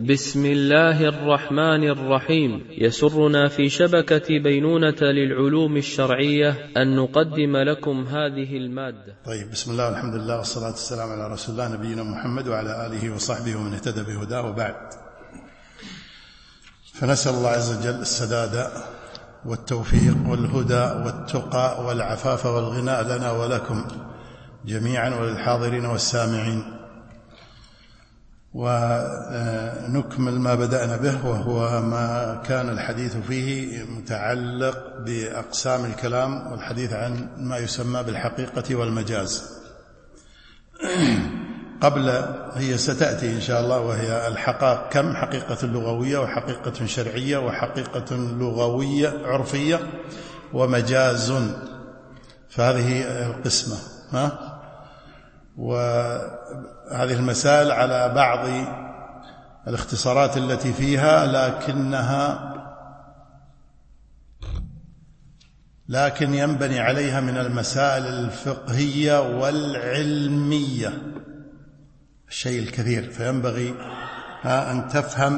بسم الله الرحمن الرحيم. يسرنا في شبكة بينونة للعلوم الشرعية أن نقدم لكم هذه المادة. طيب، بسم الله والحمد لله والصلاة والسلام على رسول الله نبينا محمد وعلى آله وصحبه ومن اهتدى بهداه، وبعد. فنسأل الله عز وجل السداد والتوفيق والهدى والتقى والعفاف والغنى لنا ولكم جميعا وللحاضرين والسامعين. ونكمل ما بدأنا به، وهو ما كان الحديث فيه متعلق بأقسام الكلام والحديث عن ما يسمى بالحقيقة والمجاز. هي ستأتي إن شاء الله، وهي الحقائق كم حقيقة لغوية وحقيقة شرعية وحقيقة لغوية عرفية ومجاز، فهذه القسمة. وهذه المسائل على بعض الاختصارات التي فيها، لكن ينبني عليها من المسائل الفقهية والعلمية الشيء الكثير، فينبغي أن تفهم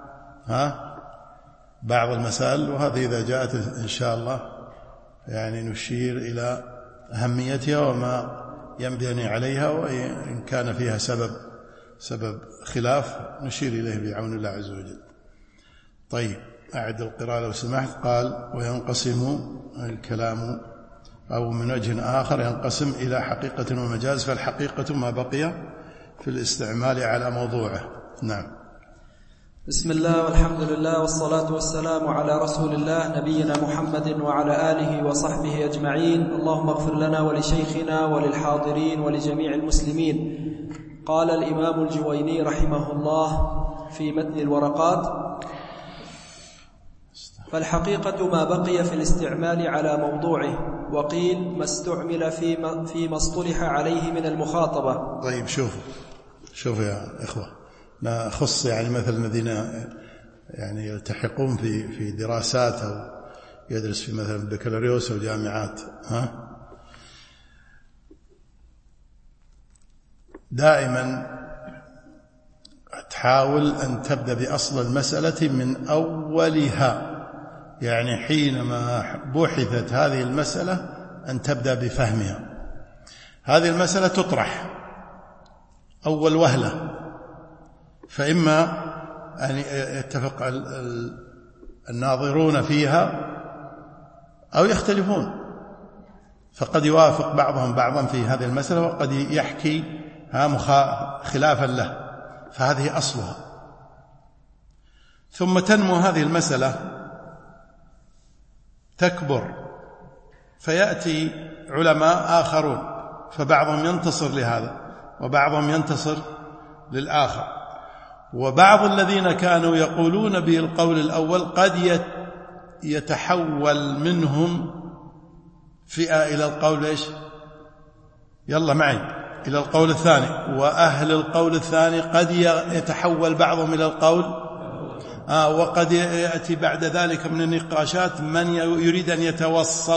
بعض المسائل، وهذه إذا جاءت إن شاء الله يعني نشير إلى أهميتها وما ينبني عليها، وإن كان فيها سبب خلاف نشير إليه بعون الله عز وجل. طيب، أعد القراءة لو سمحت. قال: وينقسم الكلام، أو من وجه آخر ينقسم إلى حقيقة ومجاز، فالحقيقة ما بقي في الاستعمال على موضوعه. نعم. بسم الله والحمد لله والصلاة والسلام على رسول الله نبينا محمد وعلى آله وصحبه أجمعين. اللهم اغفر لنا ولشيخنا وللحاضرين ولجميع المسلمين. قال الإمام الجويني رحمه الله في متن الورقات: فالحقيقة ما بقي في الاستعمال على موضوعه، وقيل ما استعمل فيما اصطلح عليه من المخاطبة. طيب، شوفوا يا إخوة، نخص يعني مثل الذين يعني يلتحقون في دراسات أو يدرس في مثلا البكالوريوس أو جامعات، دائما تحاول أن تبدأ بأصل المسألة من أولها، يعني حينما بحثت هذه المسألة أن تبدأ بفهمها. هذه المسألة تطرح أول وهلة، فإما أن يتفق الناظرون فيها أو يختلفون، فقد يوافق بعضهم بعضا في هذه المسألة وقد يحكي خلافا له، فهذه أصلها. ثم تنمو هذه المسألة، تكبر، فيأتي علماء آخرون، فبعضهم ينتصر لهذا وبعضهم ينتصر للآخر، وبعض الذين كانوا يقولون به القول الأول قد يتحول منهم فئة إلى القول يلا معي إلى القول الثاني، وأهل القول الثاني قد يتحول بعضهم إلى القول وقد يأتي بعد ذلك من النقاشات من يريد أن يتوسط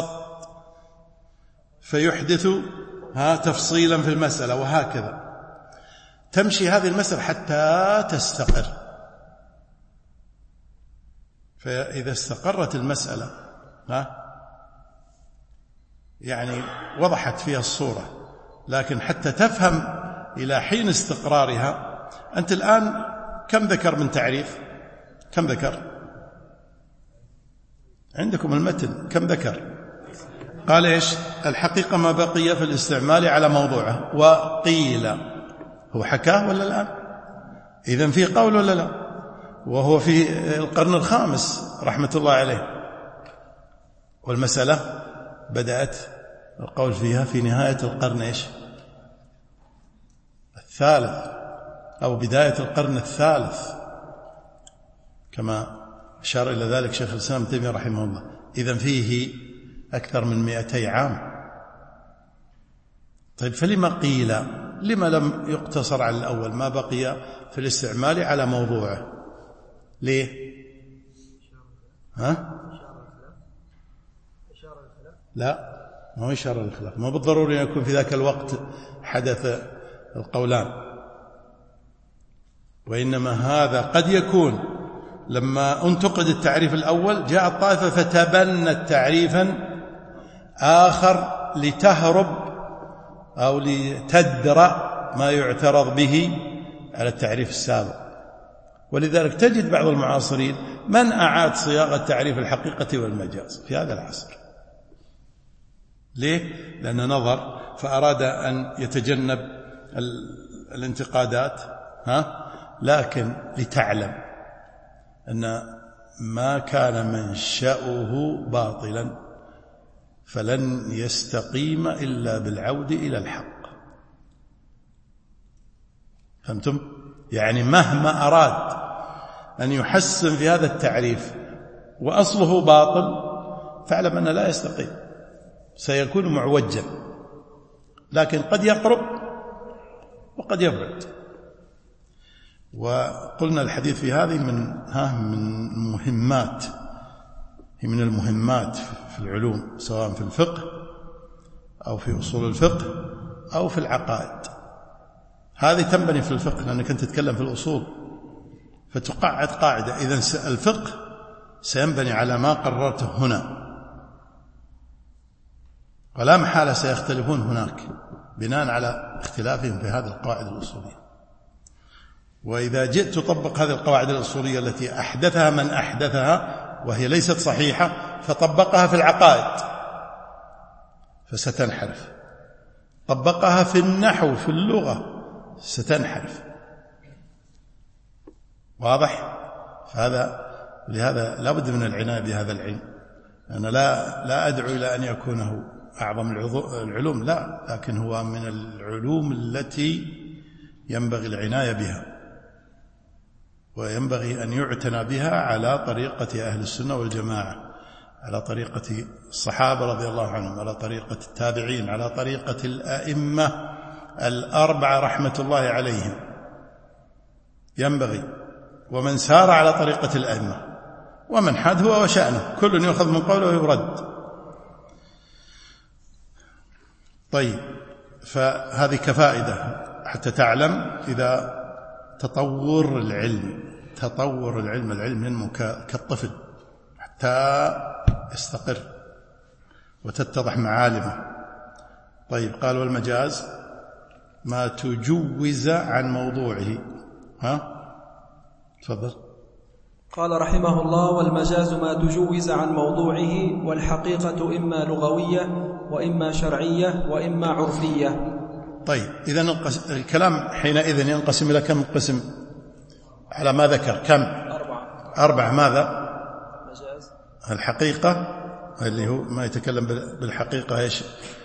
فيحدث تفصيلا في المسألة، وهكذا تمشي هذه المسألة حتى تستقر. فإذا استقرت المسألة يعني وضحت فيها الصورة، لكن حتى تفهم إلى حين استقرارها. أنت الآن كم ذكر من تعريف؟ كم ذكر عندكم المتن؟ كم ذكر؟ قال الحقيقة ما بقي في الاستعمال على موضوعه، وقيل. هو حكاه ولا الآن؟ إذن في قول ولا لا؟ وهو في القرن الخامس رحمة الله عليه، والمسألة بدأت القول فيها في نهاية القرن الثالث أو بداية القرن الثالث، كما أشار إلى ذلك شيخ الإسلام ابن تيمية رحمه الله. إذن فيه أكثر من 200 عام. طيب، فلما قيل؟ لما لم يقتصر على الأول ما بقي في الاستعمال على موضوعه؟ ليه؟ لا، ما هو إشارة للخلاف، ما بالضروري أن يكون في ذاك الوقت حدث القولان. وإنما هذا قد يكون لما انتقد التعريف الأول جاء الطائفة فتبنت تعريفا آخر لتهرب أو لتدرأ ما يعترض به على التعريف السابق. ولذلك تجد بعض المعاصرين من أعاد صياغة تعريف الحقيقة والمجاز في هذا العصر. ليه؟ لأنه نظر فأراد أن يتجنب الانتقادات، لكن لتعلم أن ما كان منشأه باطلا فلن يستقيم إلا بالعود إلى الحق. فهمتم؟ يعني مهما أراد أن يحسن في هذا التعريف وأصله باطل فاعلم أنه لا يستقيم، سيكون معوجا، لكن قد يقرب وقد يبعد. وقلنا الحديث في هذه من المهمات في العلوم، سواء في الفقه أو في أصول الفقه أو في العقائد. هذه تنبني في الفقه لأنك أنت تتكلم في الأصول، فتقعد قاعدة. إذن الفقه سينبني على ما قررته هنا، ولا محالة سيختلفون هناك بناء على اختلافهم في هذه القواعد الأصولية. وإذا جئت تطبق هذه القواعد الأصولية التي أحدثها من أحدثها وهي ليست صحيحة فطبقها في العقائد فستنحرف، طبقها في النحو في اللغة ستنحرف. واضح؟ لهذا لا بد من العناية بهذا العلم. أنا لا أدعو إلى أن يكونه أعظم العلوم، لا، لكن هو من العلوم التي ينبغي العناية بها، وينبغي أن يعتنى بها على طريقة أهل السنة والجماعة، على طريقة الصحابة رضي الله عنهم، على طريقة التابعين، على طريقة الأئمة الأربعة رحمة الله عليهم. ينبغي، ومن سار على طريقة الأئمة، ومن حاد هو وشأنه، كل يأخذ من قوله ويرد. طيب، فهذه كفائدة حتى تعلم إذا تطور العلم ينمو كالطفل حتى يستقر وتتضح معالمه. طيب، قال والمجاز ما تجوز عن موضوعه. تفضل. قال رحمه الله: والمجاز ما تجوز عن موضوعه، والحقيقة إما لغوية وإما شرعية وإما عرفية. طيب، إذن الكلام حينئذ ينقسم إلى كم قسم على ما ذكر؟ كم؟ 4. ماذا؟ مجاز، الحقيقة اللي هو ما يتكلم بالحقيقة إيش؟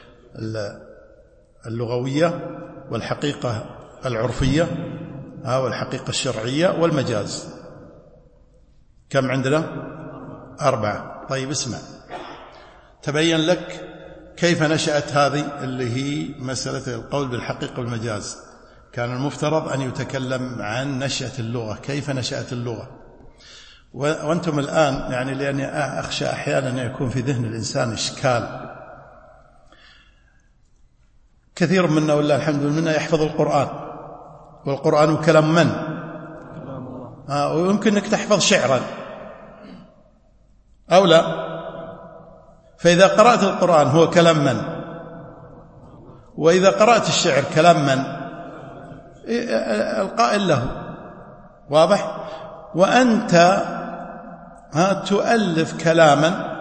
اللغوية، والحقيقة العرفية، والحقيقة الشرعية، والمجاز. كم عندنا؟ 4. طيب، اسمع، تبين لك كيف نشأت هذه اللي هي مسألة القول بالحقيقة والمجاز. كان المفترض أن يتكلم عن نشأة اللغة، كيف نشأت اللغة. وأنتم الآن يعني لأني أخشى أحيانا أن يكون في ذهن الإنسان إشكال. كثير منا والله الحمد لله يحفظ القرآن، والقرآن كلام من؟ كلام الله. ويمكن أنك تحفظ شعرا أو لا، فإذا قرأت القرآن هو كلام من؟ وإذا قرأت الشعر كلام من؟ القائل له. واضح؟ وأنت تؤلف كلاما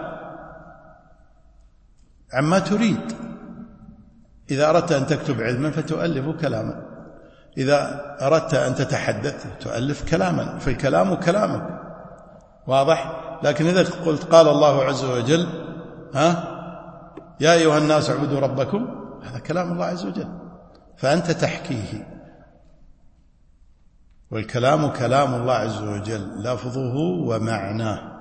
عما تريد. إذا أردت أن تكتب علما فتؤلف كلاما، إذا أردت أن تتحدث تؤلف كلاما، فالكلام كلامك. واضح؟ لكن إذا قلت قال الله عز وجل يا أيها الناس اعبدوا ربكم، هذا كلام الله عز وجل فأنت تحكيه، والكلام كلام الله عز وجل لفظه ومعناه.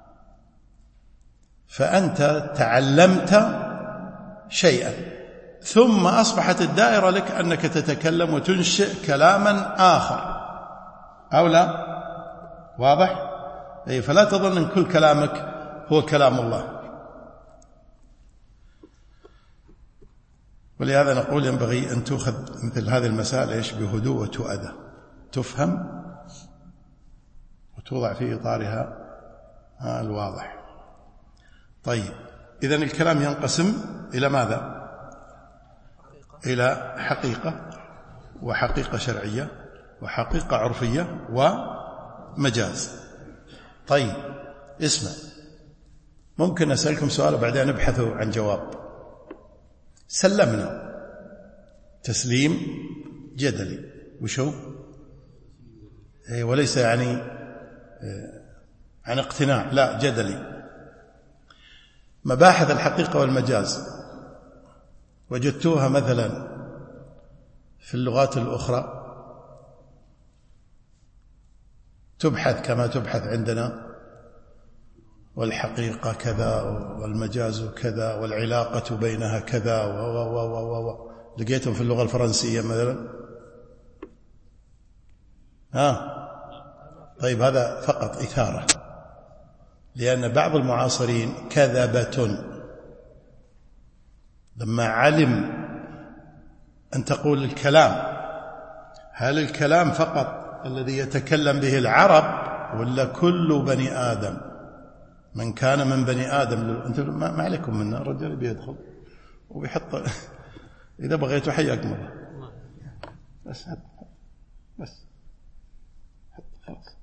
فأنت تعلمت شيئا ثم أصبحت الدائرة لك أنك تتكلم وتنشئ كلاما آخر أو لا. واضح؟ فلا تظن أن كل كلامك هو كلام الله. ولهذا نقول ينبغي أن تأخذ مثل هذه المسائل بهدوء وتؤدى، تفهم توضع في إطارها الواضح. طيب، إذن الكلام ينقسم إلى ماذا؟ إلى حقيقة، وحقيقة شرعية، وحقيقة عرفية، ومجاز. طيب اسمع، ممكن أسألكم سؤال وبعدين نبحثوا عن جواب. سلمنا تسليم جدلي، وشو؟ وليس يعني عن اقتناع، لا، جدلي. مباحث الحقيقة والمجاز وجدتوها مثلا في اللغات الأخرى تبحث كما تبحث عندنا، والحقيقة كذا والمجاز كذا والعلاقة بينها كذا لقيتهم في اللغة الفرنسية مثلا؟ طيب، هذا فقط إثارة، لأن بعض المعاصرين كذبة لما علم أن تقول الكلام، هل الكلام فقط الذي يتكلم به العرب ولا كل بني آدم؟ من كان من بني آدم، أنتم ما عليكم منه، الرجل بيدخل وبيحط إذا بغيتوا حياكم الله، بس خلاص.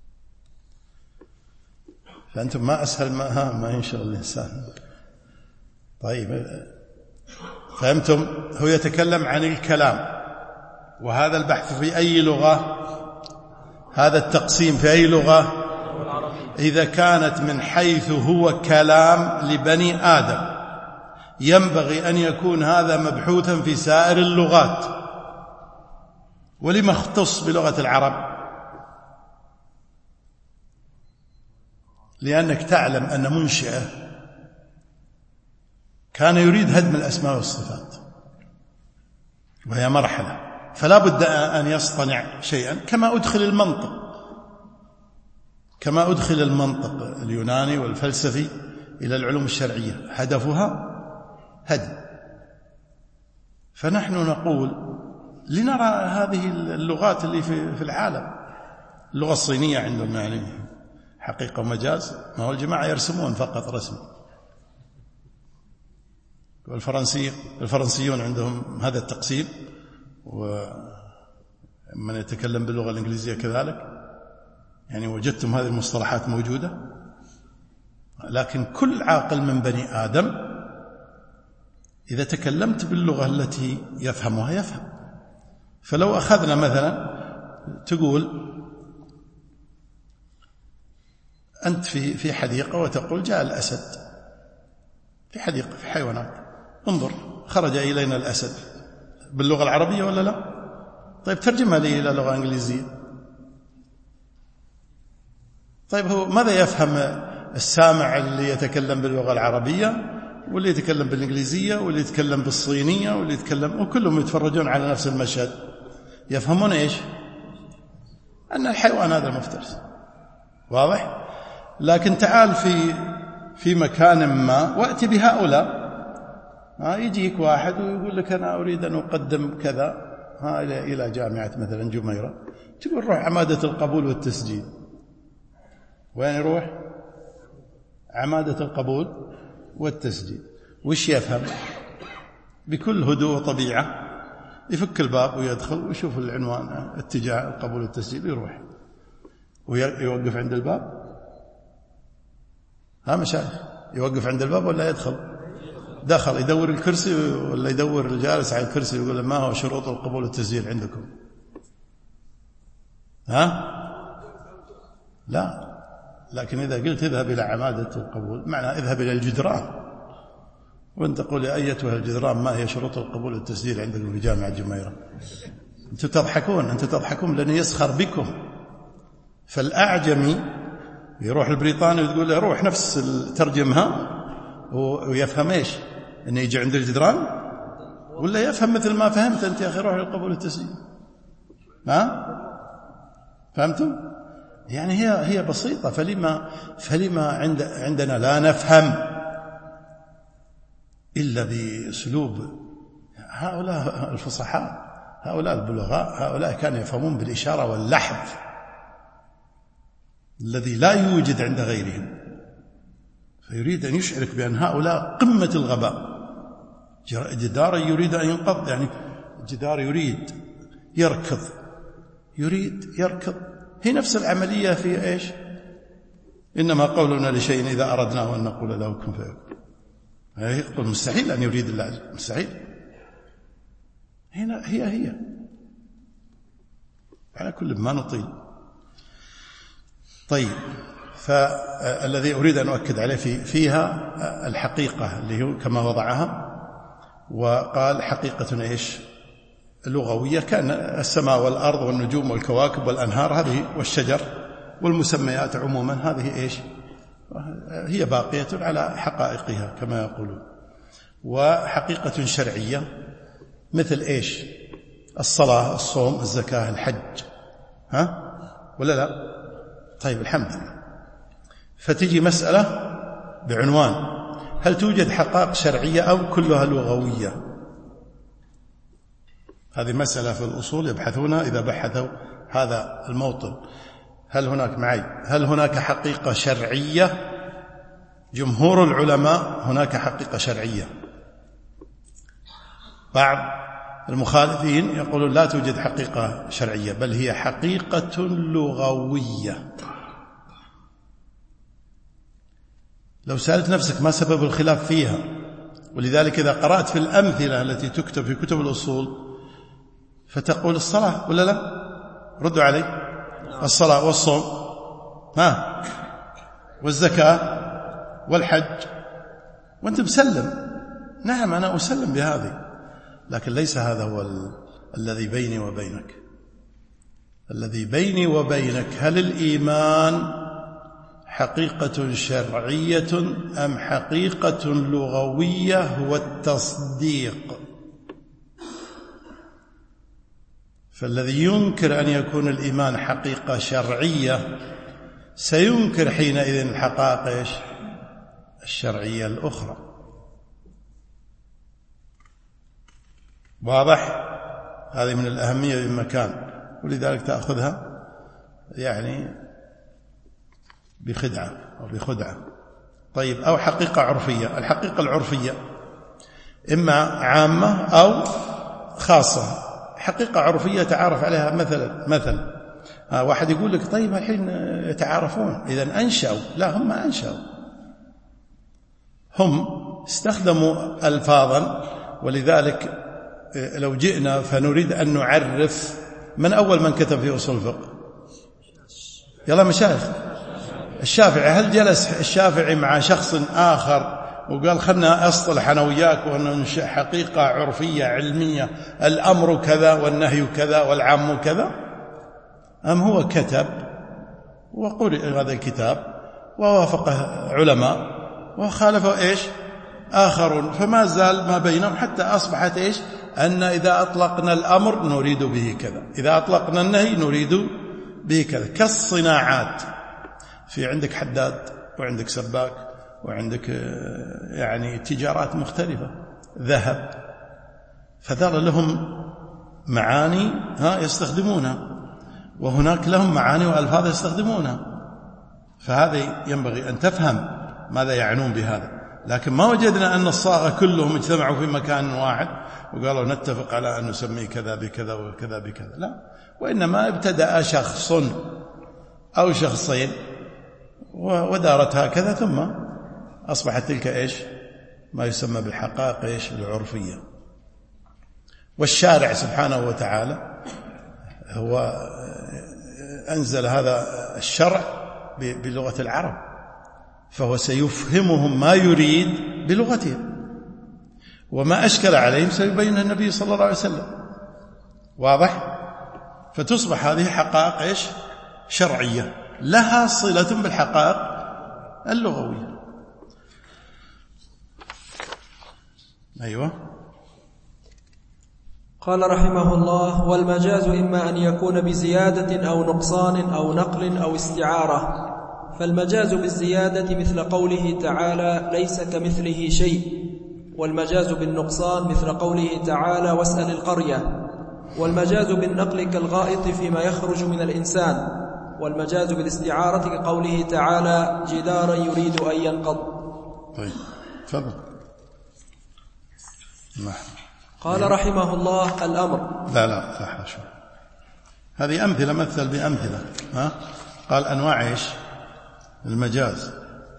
فأنتم ما أسهل ما ينشغل الإنسان. طيب، فهمتم؟ هو يتكلم عن الكلام، وهذا البحث في أي لغة؟ هذا التقسيم في أي لغة؟ إذا كانت من حيث هو كلام لبني آدم ينبغي أن يكون هذا مبحوثا في سائر اللغات. ولما اختص بلغة العرب؟ لأنك تعلم أن منشئه كان يريد هدم الأسماء والصفات، وهي مرحلة، فلا بد أن يصطنع شيئا. كما أدخل المنطق اليوناني والفلسفي إلى العلوم الشرعية، هدفها هدم. فنحن نقول لنرى هذه اللغات اللي في العالم. اللغة الصينية عندهم يعني حقيقة ومجاز، ما هو الجماعة يرسمون فقط رسم. والفرنسيون عندهم هذا التقسيم، ومن يتكلم باللغة الإنجليزية كذلك. يعني وجدتم هذه المصطلحات موجودة، لكن كل عاقل من بني آدم إذا تكلمت باللغة التي يفهمها يفهم. فلو أخذنا مثلا تقول أنت في حديقة وتقول جاء الأسد في حديقة في حيوانات، انظر خرج إلينا الأسد، باللغة العربية ولا لا؟ طيب ترجمها لي إلى لغة إنجليزية. طيب هو ماذا يفهم السامع اللي يتكلم باللغة العربية واللي يتكلم بالإنجليزية واللي يتكلم بالصينية واللي يتكلم، وكلهم يتفرجون على نفس المشهد، يفهمون إيش؟ أن الحيوان هذا المفترس. واضح؟ لكن تعال في مكان ما وأتي بهؤلاء، يجيك واحد ويقول لك أنا أريد أن أقدم كذا إلى جامعة مثلا جميرة، تقول روح عمادة القبول والتسجيل. وين يروح؟ عمادة القبول والتسجيل. وش يفهم؟ بكل هدوء وطبيعة يفك الباب ويدخل ويشوف العنوان اتجاه القبول والتسجيل ويروح ويوقف عند الباب. مشايخ يوقف عند الباب ولا يدخل؟ دخل يدور الكرسي ولا يدور الجالس على الكرسي ويقول ما هو شروط القبول والتسجيل عندكم؟ لا، لكن إذا قلت اذهب إلى عمادة القبول معنى اذهب إلى الجدران، وانت تقول يا أيتها الجدران ما هي شروط القبول والتسجيل عندكم في جامعة جميرة؟ أنتم تضحكون لأنه يسخر بكم. فالأعجمي يروح البريطاني وتقول له روح نفس ترجمها ويفهم إيش؟ أنه يجي عند الجدران، ولا يفهم مثل ما فهمت أنت يا أخي روح للقبول والتسجيل. فهمتم؟ يعني هي بسيطة. فلما عندنا لا نفهم إلا بأسلوب هؤلاء الفصحاء، هؤلاء البلغاء، هؤلاء كانوا يفهمون بالإشارة واللحظ. الذي لا يوجد عند غيرهم، فيريد أن يشعرك بأن هؤلاء قمة الغباء. جدار يريد أن ينقض، يعني جدار يريد يركض. هي نفس العملية في إيش؟ إنما قولنا لشيء إذا أردناه أن نقول له كن فيكون. يقول مستحيل أن يريد الله، مستحيل. هنا هي على كل ما نطيل. طيب، فالذي أريد أن أؤكد عليه فيها الحقيقة اللي هو كما وضعها، وقال حقيقة إيش؟ لغوية. كان السماء والأرض والنجوم والكواكب والأنهار هذه والشجر والمسميات عموما هذه إيش؟ هي باقية على حقائقها كما يقولون. وحقيقة شرعية مثل إيش؟ الصلاة، الصوم، الزكاة، الحج، ولا لا؟ طيب، الحمد لله. فتجي مسألة بعنوان: هل توجد حقائق شرعية أو كلها لغوية؟ هذه مسألة في الأصول يبحثونها إذا بحثوا هذا الموطن. هل هناك حقيقة شرعية؟ جمهور العلماء هناك حقيقة شرعية. بعض المخالفين يقولون لا توجد حقيقة شرعية، بل هي حقيقة لغوية. لو سألت نفسك ما سبب الخلاف فيها، ولذلك إذا قرأت في الأمثلة التي تكتب في كتب الأصول فتقول الصلاة ولا لا؟ ردوا علي. الصلاة والصوم والزكاة والحج، وأنت مسلم. نعم، أنا أسلم بهذه، لكن ليس هذا هو الذي بيني وبينك. الذي بيني وبينك هل الإيمان حقيقة شرعية أم حقيقة لغوية؟ هو التصديق. فالذي ينكر أن يكون الإيمان حقيقة شرعية سينكر حينئذ الحقائق الشرعية الأخرى. واضح؟ هذه من الأهمية بمكان، ولذلك تأخذها يعني بخدعة أو بخدعة. طيب، أو حقيقة عرفية. الحقيقة العرفية إما عامة أو خاصة. حقيقة عرفية تعارف عليها. مثلا واحد يقول لك طيب الحين يتعارفون، إذن أنشأوا. لا، هم ما أنشأوا، هم استخدموا ألفاظا. ولذلك لو جئنا فنريد أن نعرف من أول من كتب في أصول الفقه، يلا مشايخ، الشافعي. هل جلس الشافعي مع شخص آخر وقال خلنا أصطلح أنا وياك وننشأ حقيقة عرفية علمية، الأمر كذا والنهي كذا والعام كذا؟ أم هو كتب وقرئ هذا الكتاب ووافقه علماء وخالفه إيش آخرون، فما زال ما بينهم حتى أصبحت إيش؟ أن إذا أطلقنا الأمر نريد به كذا، إذا أطلقنا النهي نريد به كذا. كالصناعات، في عندك حداد وعندك سباك وعندك يعني تجارات مختلفة، ذهب، فذل لهم معاني يستخدمونها، وهناك لهم معاني وألفاظ يستخدمونها. فهذا ينبغي أن تفهم ماذا يعنون بهذا. لكن ما وجدنا أن الصاغة كلهم اجتمعوا في مكان واحد وقالوا نتفق على أن نسميه كذا بكذا وكذا بكذا، لا. وإنما ابتدأ شخص أو شخصين ودارت هكذا، ثم أصبحت تلك إيش؟ ما يسمى بالحقائق إيش؟ العرفية. والشارع سبحانه وتعالى هو أنزل هذا الشرع بلغة العرب، فهو سيفهمهم ما يريد بلغتهم، وما أشكل عليهم سيبين النبي صلى الله عليه وسلم. واضح؟ فتصبح هذه حقائق إيش؟ شرعية لها صلة بالحقائق اللغوية. أيوة. قال رحمه الله: والمجاز إما أن يكون بزيادة أو نقصان أو نقل أو استعارة. فالمجاز بالزيادة مثل قوله تعالى: ليس كمثله شيء. والمجاز بالنقصان مثل قوله تعالى: واسأل القرية. والمجاز بالنقل كالغائط فيما يخرج من الإنسان. والمجاز بالاستعارة كقوله تعالى جدارا يريد أن ينقض. طيب تفضل. قال رحمه الله الأمر. لا صح شو هذه أمثلة، مثل بأمثلة. قال أنواع إيش المجاز،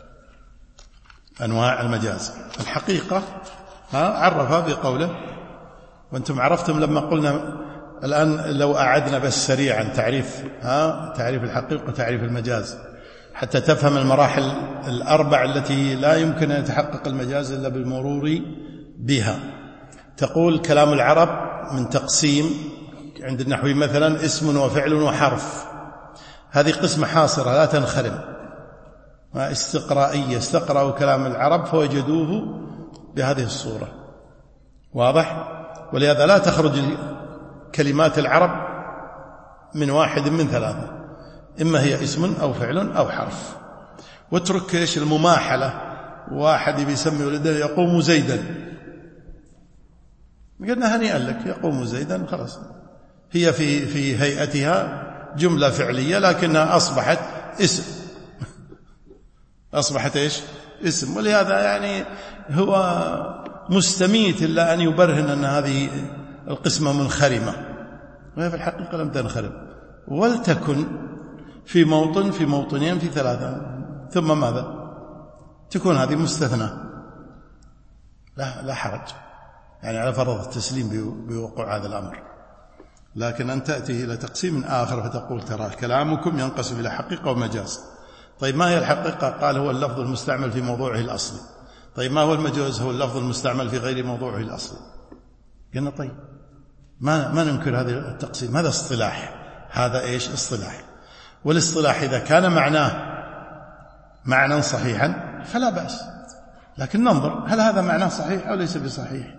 أنواع المجاز. الحقيقة عرفها بقوله، وأنتم عرفتم لما قلنا. الآن لو أعدنا بس سريعا تعريف الحقيقة وتعريف المجاز حتى تفهم المراحل الأربع التي لا يمكن أن يتحقق المجاز إلا بالمرور بها. تقول كلام العرب من تقسيم عند النحوي مثلا اسم وفعل وحرف، هذه قسمة حاصرة لا تنخرم، استقرائية، استقرأوا كلام العرب فوجدوه بهذه الصورة. واضح؟ ولهذا لا تخرج كلمات العرب من واحد من ثلاثة، إما هي اسم أو فعل أو حرف. واترك إيش المماحلة، واحد بيسمي ولده يقوم زيدا، قلنا هنيئا لك يقوم زيدا، خلاص هي في هيئتها جملة فعلية لكنها أصبحت اسم، أصبحت إيش اسم. ولهذا يعني هو مستميت إلا أن يبرهن أن هذه القسمة منخرمة، وهي في الحقيقة لم تنخرم، ولتكن في موطن في موطنين في ثلاثة، ثم ماذا تكون هذه مستثنى، لا حرج يعني على فرض التسليم بوقوع هذا الأمر. لكن أن تأتي إلى تقسيم آخر فتقول ترى كلامكم ينقسم إلى حقيقة ومجاز. طيب ما هي الحقيقة؟ قال هو اللفظ المستعمل في موضوعه الأصلي. طيب ما هو المجاز؟ هو اللفظ المستعمل في غير موضوعه الأصلي. قلنا طيب ما ننكر هذا التقسيم، هذا اصطلاح، هذا إيش اصطلاح، والاصطلاح إذا كان معناه معنى صحيحا فلا بأس، لكن ننظر هل هذا معناه صحيح أو ليس بصحيح.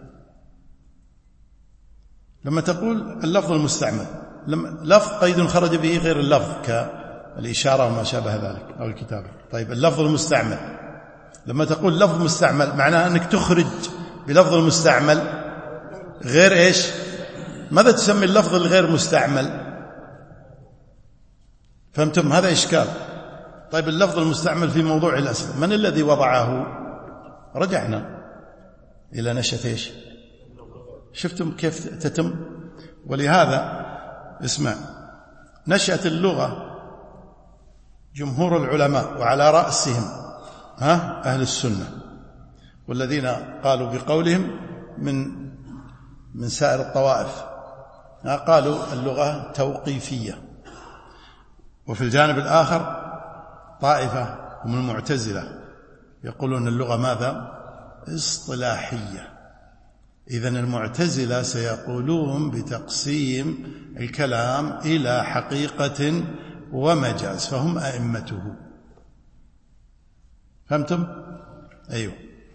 لما تقول اللفظ المستعمل، لفظ قيد خرج به غير اللفظ كالإشارة وما شابه ذلك أو الكتابة. طيب اللفظ المستعمل، لما تقول لفظ مستعمل معناه أنك تخرج بلفظ المستعمل غير إيش؟ ماذا تسمي اللفظ الغير مستعمل؟ فهمتم؟ هذا إشكال. طيب اللفظ المستعمل في موضوع الأصل من الذي وضعه؟ رجعنا إلى نشأة إيش؟ شفتم كيف تتم؟ ولهذا اسمع، نشأة اللغة جمهور العلماء وعلى رأسهم أهل السنة، والذين قالوا بقولهم من سائر الطوائف، قالوا اللغة توقيفية. وفي الجانب الآخر طائفة هم المعتزلة يقولون اللغة ماذا؟ اصطلاحية. إذن المعتزلة سيقولون بتقسيم الكلام إلى حقيقة ومجاز، فهم أئمته. فهمتم؟ أيوه،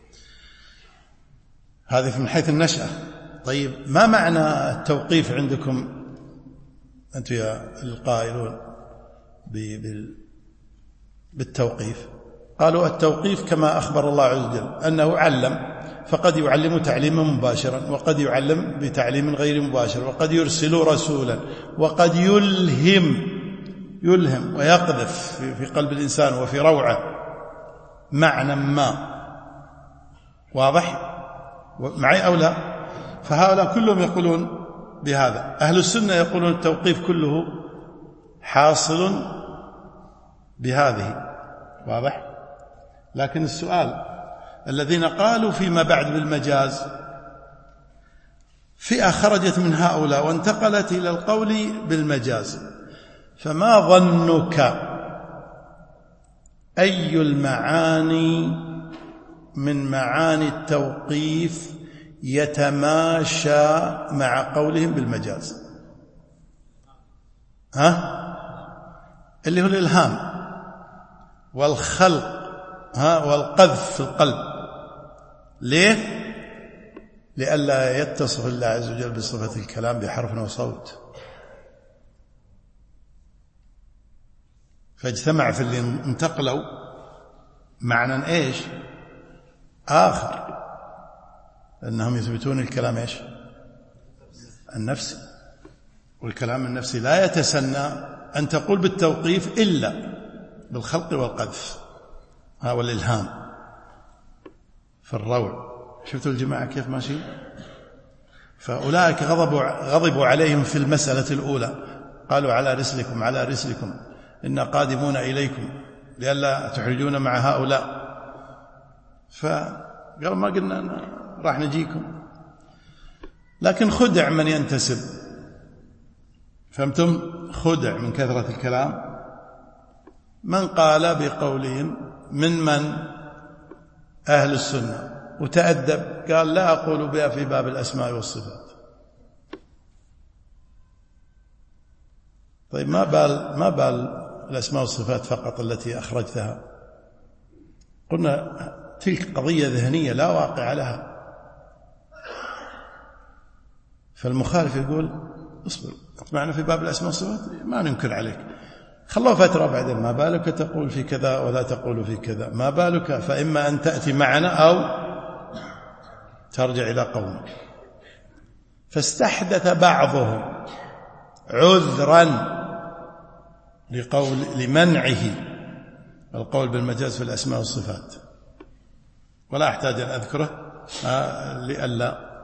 هذه من حيث النشأة. طيب ما معنى التوقيف عندكم أنتم يا القائلون بالتوقيف؟ قالوا التوقيف كما أخبر الله عز وجل أنه علم، فقد يعلم تعليما مباشرا، وقد يعلم بتعليم غير مباشر، وقد يرسل رسولا، وقد يلهم ويقذف في قلب الإنسان وفي روعه معنى ما. واضح معي أو لا؟ فهؤلاء كلهم يقولون بهذا. أهل السنة يقولون التوقيف كله حاصل بهذه. واضح؟ لكن السؤال، الذين قالوا فيما بعد بالمجاز فئة خرجت من هؤلاء وانتقلت إلى القول بالمجاز، فما ظنك أي المعاني من معاني التوقيف يتماشى مع قولهم بالمجاز؟ اللي هو الإلهام والخلق والقذف في القلب. ليه؟ لئلا يتصف الله عز وجل بصفة الكلام بحرف وصوت، فاجتمع في اللي انتقلوا معنى ايش آخر، أنهم يثبتون الكلام النفسي، والكلام النفسي لا يتسنى أن تقول بالتوقيف إلا بالخلق والقذف والإلهام في الروع. شفتوا الجماعة كيف ماشي؟ فأولئك غضبوا عليهم في المسألة الأولى، قالوا على رسلكم على رسلكم إنا قادمون إليكم لئلا تحرجون مع هؤلاء. فقالوا ما قلنا راح نجيكم، لكن خدع من ينتسب، فهمتم؟ خدع من كثرة الكلام من قال بقولهم من أهل السنة وتأدب، قال لا أقول بها في باب الأسماء والصفات. طيب ما بال الأسماء والصفات فقط التي أخرجتها؟ قلنا تلك قضية ذهنية لا واقع لها. فالمخالف يقول اصبر، معنا في باب الأسماء والصفات ما ننكر عليك، خلوا فترة بعدين ما بالك تقول في كذا ولا تقول في كذا، ما بالك، فإما أن تأتي معنا أو ترجع إلى قومك. فاستحدث بعضهم عذرا لمنعه القول بالمجاز في الأسماء والصفات، ولا أحتاج أن أذكره لئلا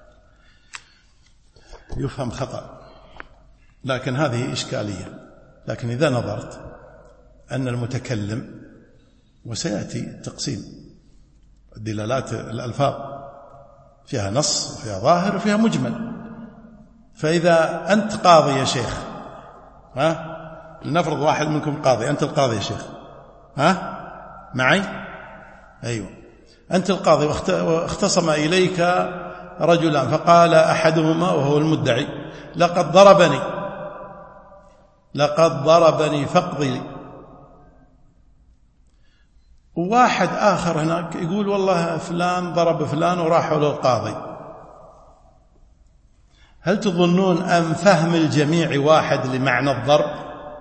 يفهم خطأ، لكن هذه إشكالية. لكن إذا نظرت أن المتكلم، وسيأتي تقسيم الدلالات الألفاظ فيها نص وفيها ظاهر وفيها مجمل، فإذا أنت قاضي يا شيخ، لنفرض واحد منكم قاضي، أنت القاضي يا شيخ، معي؟ أيوة، أنت القاضي، واختصم إليك رجلان، فقال أحدهما وهو المدعي لقد ضربني فاقضي لي. وواحد آخر هناك يقول والله فلان ضرب فلان وراحوا للقاضي. هل تظنون أن فهم الجميع واحد لمعنى الضرب؟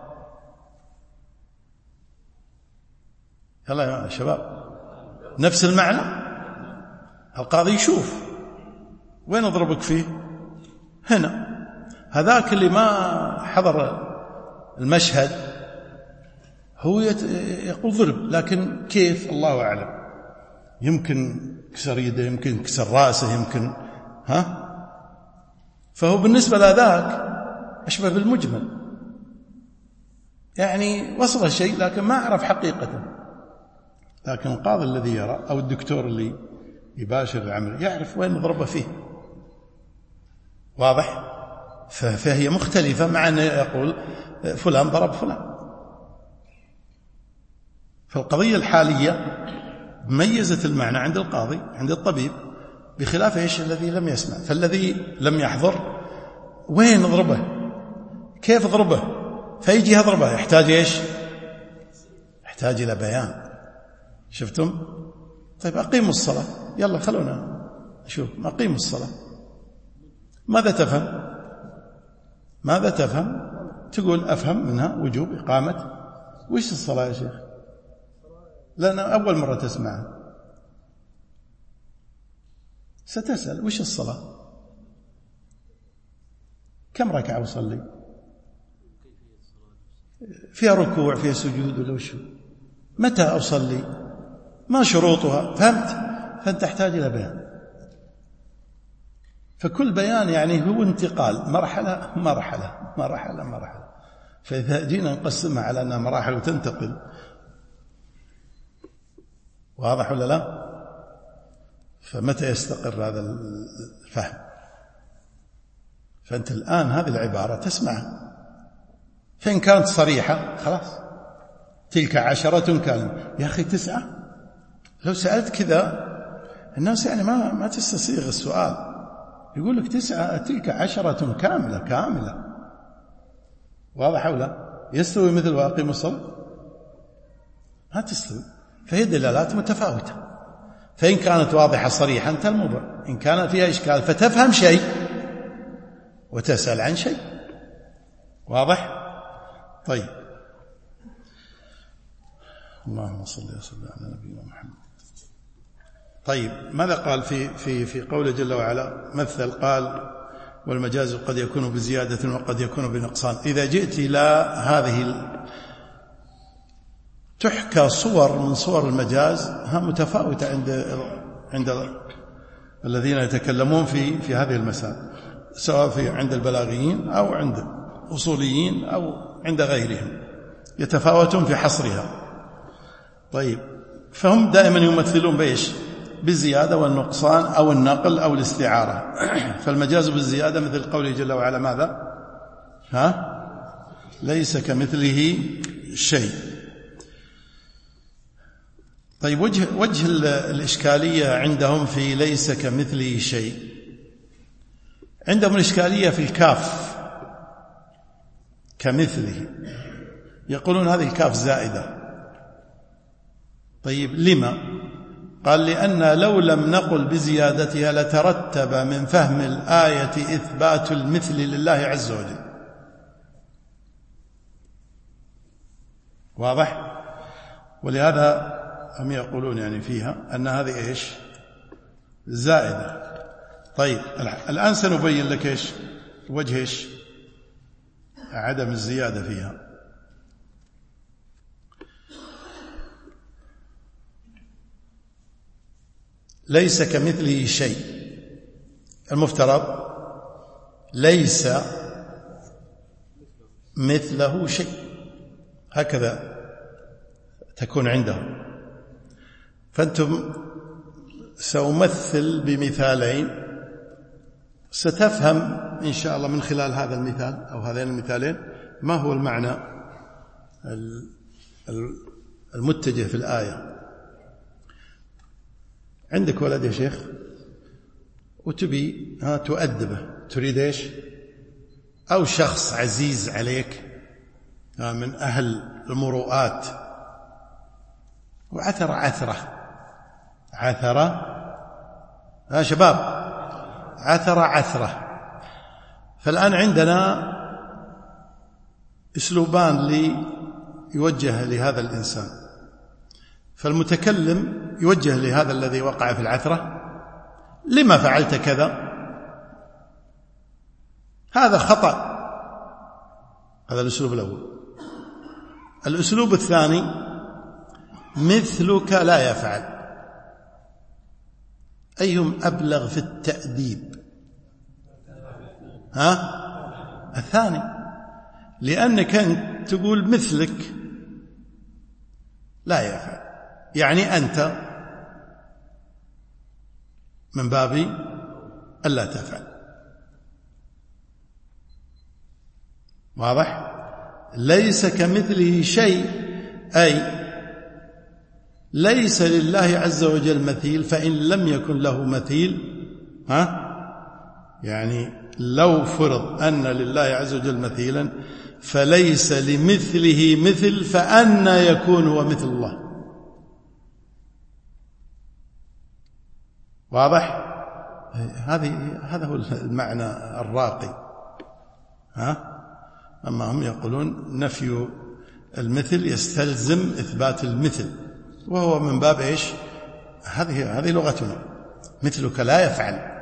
يلا يا شباب، نفس المعنى. القاضي يشوف وين أضربك فيه، هنا. هذاك اللي ما حضر المشهد هو يقول ضرب، لكن كيف الله أعلم، يمكن كسر يده، يمكن كسر رأسه، يمكن فهو بالنسبة لذاك أشبه بالمجمل، يعني وصل شيء لكن ما أعرف حقيقته. لكن القاضي الذي يرى أو الدكتور اللي يباشر العمل يعرف وين ضربه فيه، واضح؟ فهي مختلفة، مع أن يقول فلان ضرب فلان. فالقضية الحالية ميزت المعنى عند القاضي عند الطبيب، بخلاف إيش الذي لم يسمع. فالذي لم يحضر وين ضربه، كيف ضربه، فيجي يضربه، يحتاج إيش؟ يحتاج إلى بيان. شفتم؟ طيب أقيموا الصلاة، يلا خلونا نشوف، أقيموا الصلاة، ماذا تفهم؟ ماذا تفهم؟ تقول أفهم منها وجوب إقامة. وش الصلاة يا شيخ؟ لأن أول مرة تسمعها، ستسأل وش الصلاة؟ كم ركعة أصلي؟ فيها ركوع، فيها سجود، ولا وشو؟ متى أصلي؟ ما شروطها؟ فهمت؟ فأنت تحتاج إلى بيان. فكل بيان يعني هو انتقال مرحلة مرحلة مرحلة مرحلة. فإذا جينا نقسمها على أنها مراحل وتنتقل، واضح ولا لا؟ فمتى يستقر هذا الفهم؟ فأنت الآن هذه العبارة تسمعها، فإن كانت صريحة خلاص، تلك 10 كلمة. يا أخي 9، لو سألت كذا الناس يعني ما تستسيغ السؤال، يقول لك 9، تلك 10 كاملة. واضح ولا؟ يستوي مثل واقيم الصلاة؟ ما تستوي. فهي دلالات متفاوتة، فإن كانت واضحة صريحة انتهى الموضوع، إن كان فيها إشكال فتفهم شيء وتسأل عن شيء. واضح؟ طيب، اللهم صل وسلم على نبينا محمد. طيب، ماذا قال في قوله جل وعلا؟ مثل، قال والمجاز قد يكون بزيادة وقد يكون بنقصان. إذا جئت إلى هذه تحكى صور من صور المجاز متفاوتة عند الذين يتكلمون في هذه المسائل، سواء عند البلاغيين أو عند أصوليين أو عند غيرهم، يتفاوتون في حصرها. طيب، فهم دائما يمثلون بإيش؟ بالزيادة والنقصان أو النقل أو الاستعارة. فالمجاز بالزيادة مثل قوله جل وعلا ماذا؟ ليس كمثله شيء. طيب، وجه الإشكالية عندهم في ليس كمثله شيء، عندهم الإشكالية في الكاف كمثله، يقولون هذه الكاف زائدة. طيب، لما؟ قال لأن لو لم نقل بزيادتها لترتب من فهم الآية إثبات المثل لله عز وجل. واضح؟ ولهذا هم يقولون يعني فيها أن هذه إيش؟ زائدة. طيب، الآن سنبين لك إيش وجه إيش عدم الزيادة فيها. ليس كمثله شيء، المفترض ليس مثله شيء، هكذا تكون عندهم. فأنتم سأمثل بمثالين، ستفهم إن شاء الله من خلال هذا المثال أو هذين المثالين ما هو المعنى المتجه في الآية. عندك ولد يا شيخ وتبي تؤدبه، تريد إيش؟ أو شخص عزيز عليك من أهل المروءات وعثر شباب، عثرة. فالآن عندنا أسلوبان ليوجه لهذا الإنسان. فالمتكلم يوجه لهذا الذي وقع في العثرة: لما فعلت كذا؟ هذا خطأ. هذا الأسلوب الأول. الأسلوب الثاني: مثلك لا يفعل. أيهم أبلغ في التأديب؟ الثاني، لأنك أنت تقول مثلك لا يفعل، يعني أنت من باب ألا تفعل. واضح؟ ليس كمثله شيء، أي ليس لله عز وجل مثيل، فإن لم يكن له مثيل يعني لو فرض أن لله عز وجل مثيلا فليس لمثله مثل، فأنى يكون هو مثل الله. واضح؟ هذا هو المعنى الراقي. أما هم يقولون نفي المثل يستلزم إثبات المثل، وهو من باب إيش؟ هذه لغتنا، مثلك لا يفعل.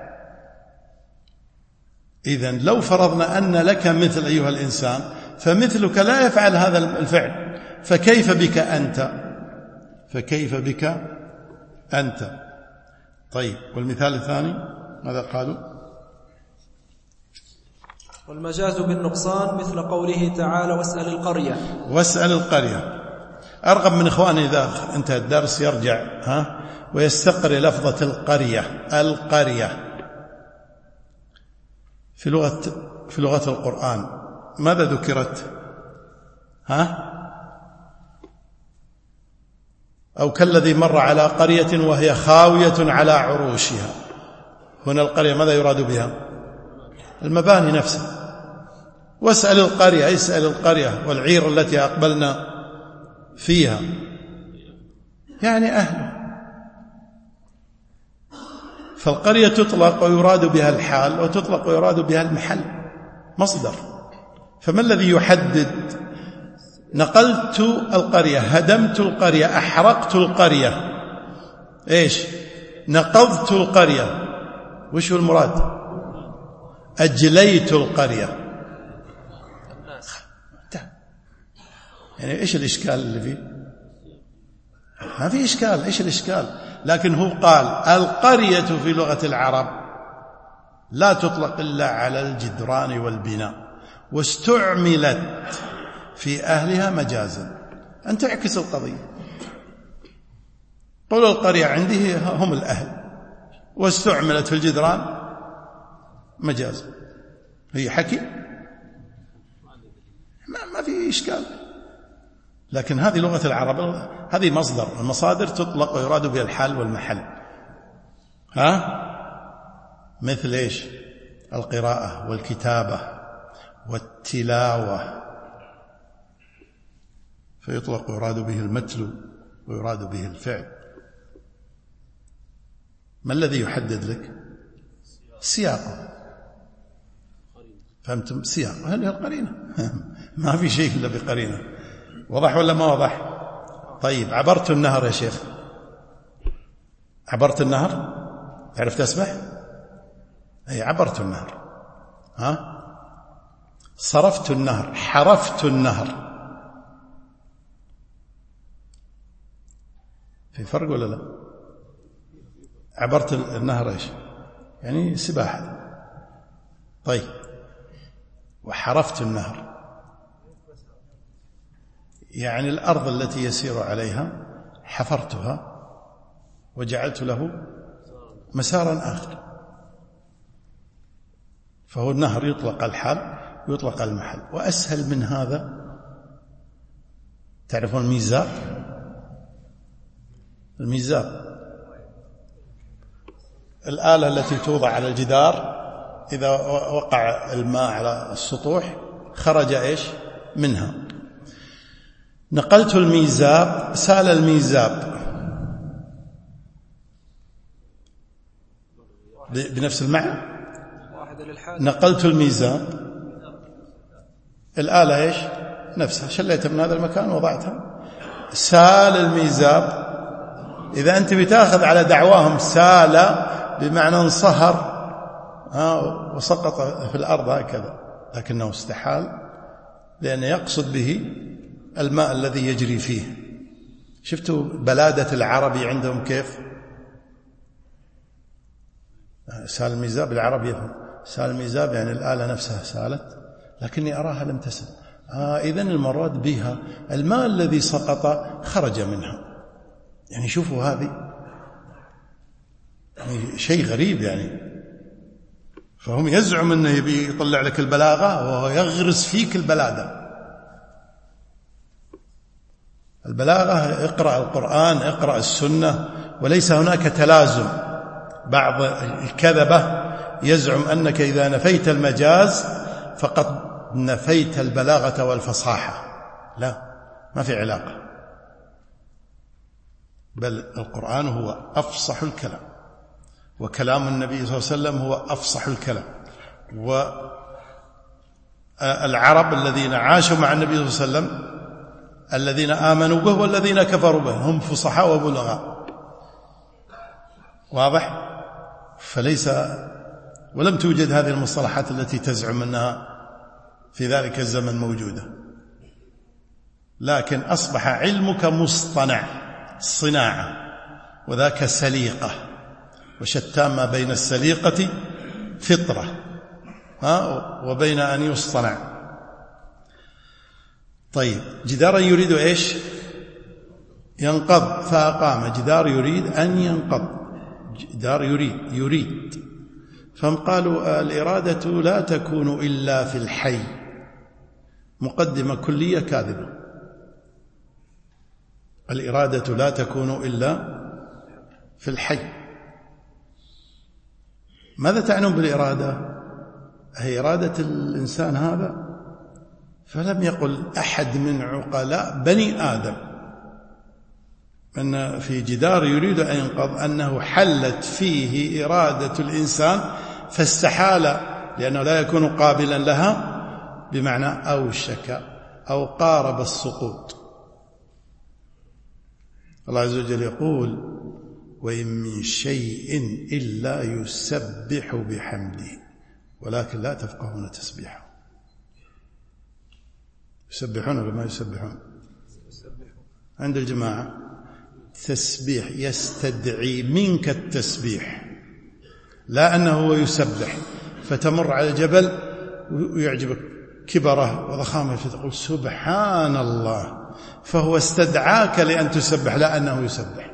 إذن لو فرضنا أن لك مثل أيها الإنسان، فمثلك لا يفعل هذا الفعل، فكيف بك أنت؟ طيب، والمثال الثاني ماذا قالوا؟ والمجاز بالنقصان مثل قوله تعالى: واسأل القرية. أرغب من إخواني إذا انتهى الدرس يرجع ويستقري لفظة القرية في لغة القرآن ماذا ذكرت؟ أو كالذي مر على قرية وهي خاوية على عروشها. هنا القرية ماذا يراد بها؟ المباني نفسها. واسأل القرية، اسأل القرية والعير التي أقبلنا فيها، يعني أهله. فالقرية تطلق ويراد بها الحال، وتطلق ويراد بها المحل، مصدر. فما الذي يحدد؟ نقلت القرية، هدمت القرية، أحرقت القرية، إيش؟ نقضت القرية. وش هو المراد؟ أجليت القرية. يعني إيش الإشكال اللي فيه؟ ما في إشكال. إيش الإشكال؟ لكن هو قال القرية في لغة العرب لا تطلق إلا على الجدران والبناء، واستعملت في أهلها مجازا. أن تعكس القضية، قول القرية عندي هم الأهل، واستعملت في الجدران مجازا. هي حكي ما في إشكال. لكن هذه لغة العرب، هذه مصدر، المصادر تطلق ويراد بها الحال والمحل. مثل إيش؟ القراءة والكتابة والتلاوة، فيطلق ويراد به المتلو ويراد به الفعل. ما الذي يحدد لك؟ سياقه. فهمتم؟ سياقه هل هي القرينة؟ ما في شيء إلا بقرينة. وضح ولا ما وضح؟ طيب، عبرت النهر يا شيخ، عبرت النهر، تعرف تسبح؟ أي عبرت النهر. صرفت النهر، حرفت النهر. في فرق ولا لا؟ عبرت النهر إيش يعني؟ سباحة. طيب، وحرفت النهر يعني الأرض التي يسير عليها حفرتها وجعلت له مسارا آخر. فهو النهر يطلق الحال ويطلق المحل. وأسهل من هذا، تعرفون الميزاب؟ الميزاب الآلة التي توضع على الجدار، إذا وقع الماء على السطوح خرج إيش منها. نقلت الميزاب، سال الميزاب بنفس المعنى. نقلت الميزاب، الآلة إيش نفسها، شليتها من هذا المكان وضعتها. سال الميزاب، إذا أنت بتاخذ على دعواهم سال بمعنى انصهر وسقط في الأرض هكذا، لكنه استحال، لأنه يقصد به الماء الذي يجري فيه. شفتوا بلادة العربي عندهم كيف؟ سال الميزاب، العرب يفهم سال الميزاب يعني الآلة نفسها سالت، لكني أراها لم تسل. إذن المراد بها الماء الذي سقط خرج منها. يعني شوفوا هذه يعني شيء غريب يعني. فهم يزعم أنه يبي يطلع لك البلاغة وهو يغرس فيك البلادة. البلاغة اقرأ القرآن، اقرأ السنة، وليس هناك تلازم. بعض الكذبة يزعم أنك إذا نفيت المجاز فقد نفيت البلاغة والفصاحة. لا، ما في علاقة، بل القرآن هو أفصح الكلام، وكلام النبي صلى الله عليه وسلم هو أفصح الكلام. والعرب الذين عاشوا مع النبي صلى الله عليه وسلم، الذين آمنوا به والذين كفروا به، هم فصحاء وبلغاء. واضح؟ فليس، ولم توجد هذه المصطلحات التي تزعم أنها في ذلك الزمن موجودة. لكن أصبح علمك مصطنع، صناعة، وذاك سليقة، وشتان ما بين السليقة فطرة وبين أن يصطنع. طيب، جدارا يريد إيش؟ ينقض، فأقام. جدار يريد أن ينقض، جدار يريد. فهم قالوا الإرادة لا تكون إلا في الحي. مقدمة كلية كاذبة. الإرادة لا تكون إلا في الحي. ماذا تعنون بالإرادة؟ هي إرادة الإنسان هذا؟ فلم يقل أحد من عقلاء بني آدم أن في جدار يريد أن ينقض أنه حلت فيه إرادة الإنسان فاستحال، لأنه لا يكون قابلا لها، بمعنى أوشك أو قارب السقوط. الله عز وجل يقول: وإن من شيء إلا يسبح بحمده ولكن لا تفقهون تسبيحهم. يسبحون ولا ما يسبحون؟ عند الجماعة تسبيح يستدعي منك التسبيح، لا أنه هو يسبح فتمر على الجبل ويعجبك كبره وضخامه فتقول سبحان الله، فهو استدعاك لأن تسبح لا أنه يسبح.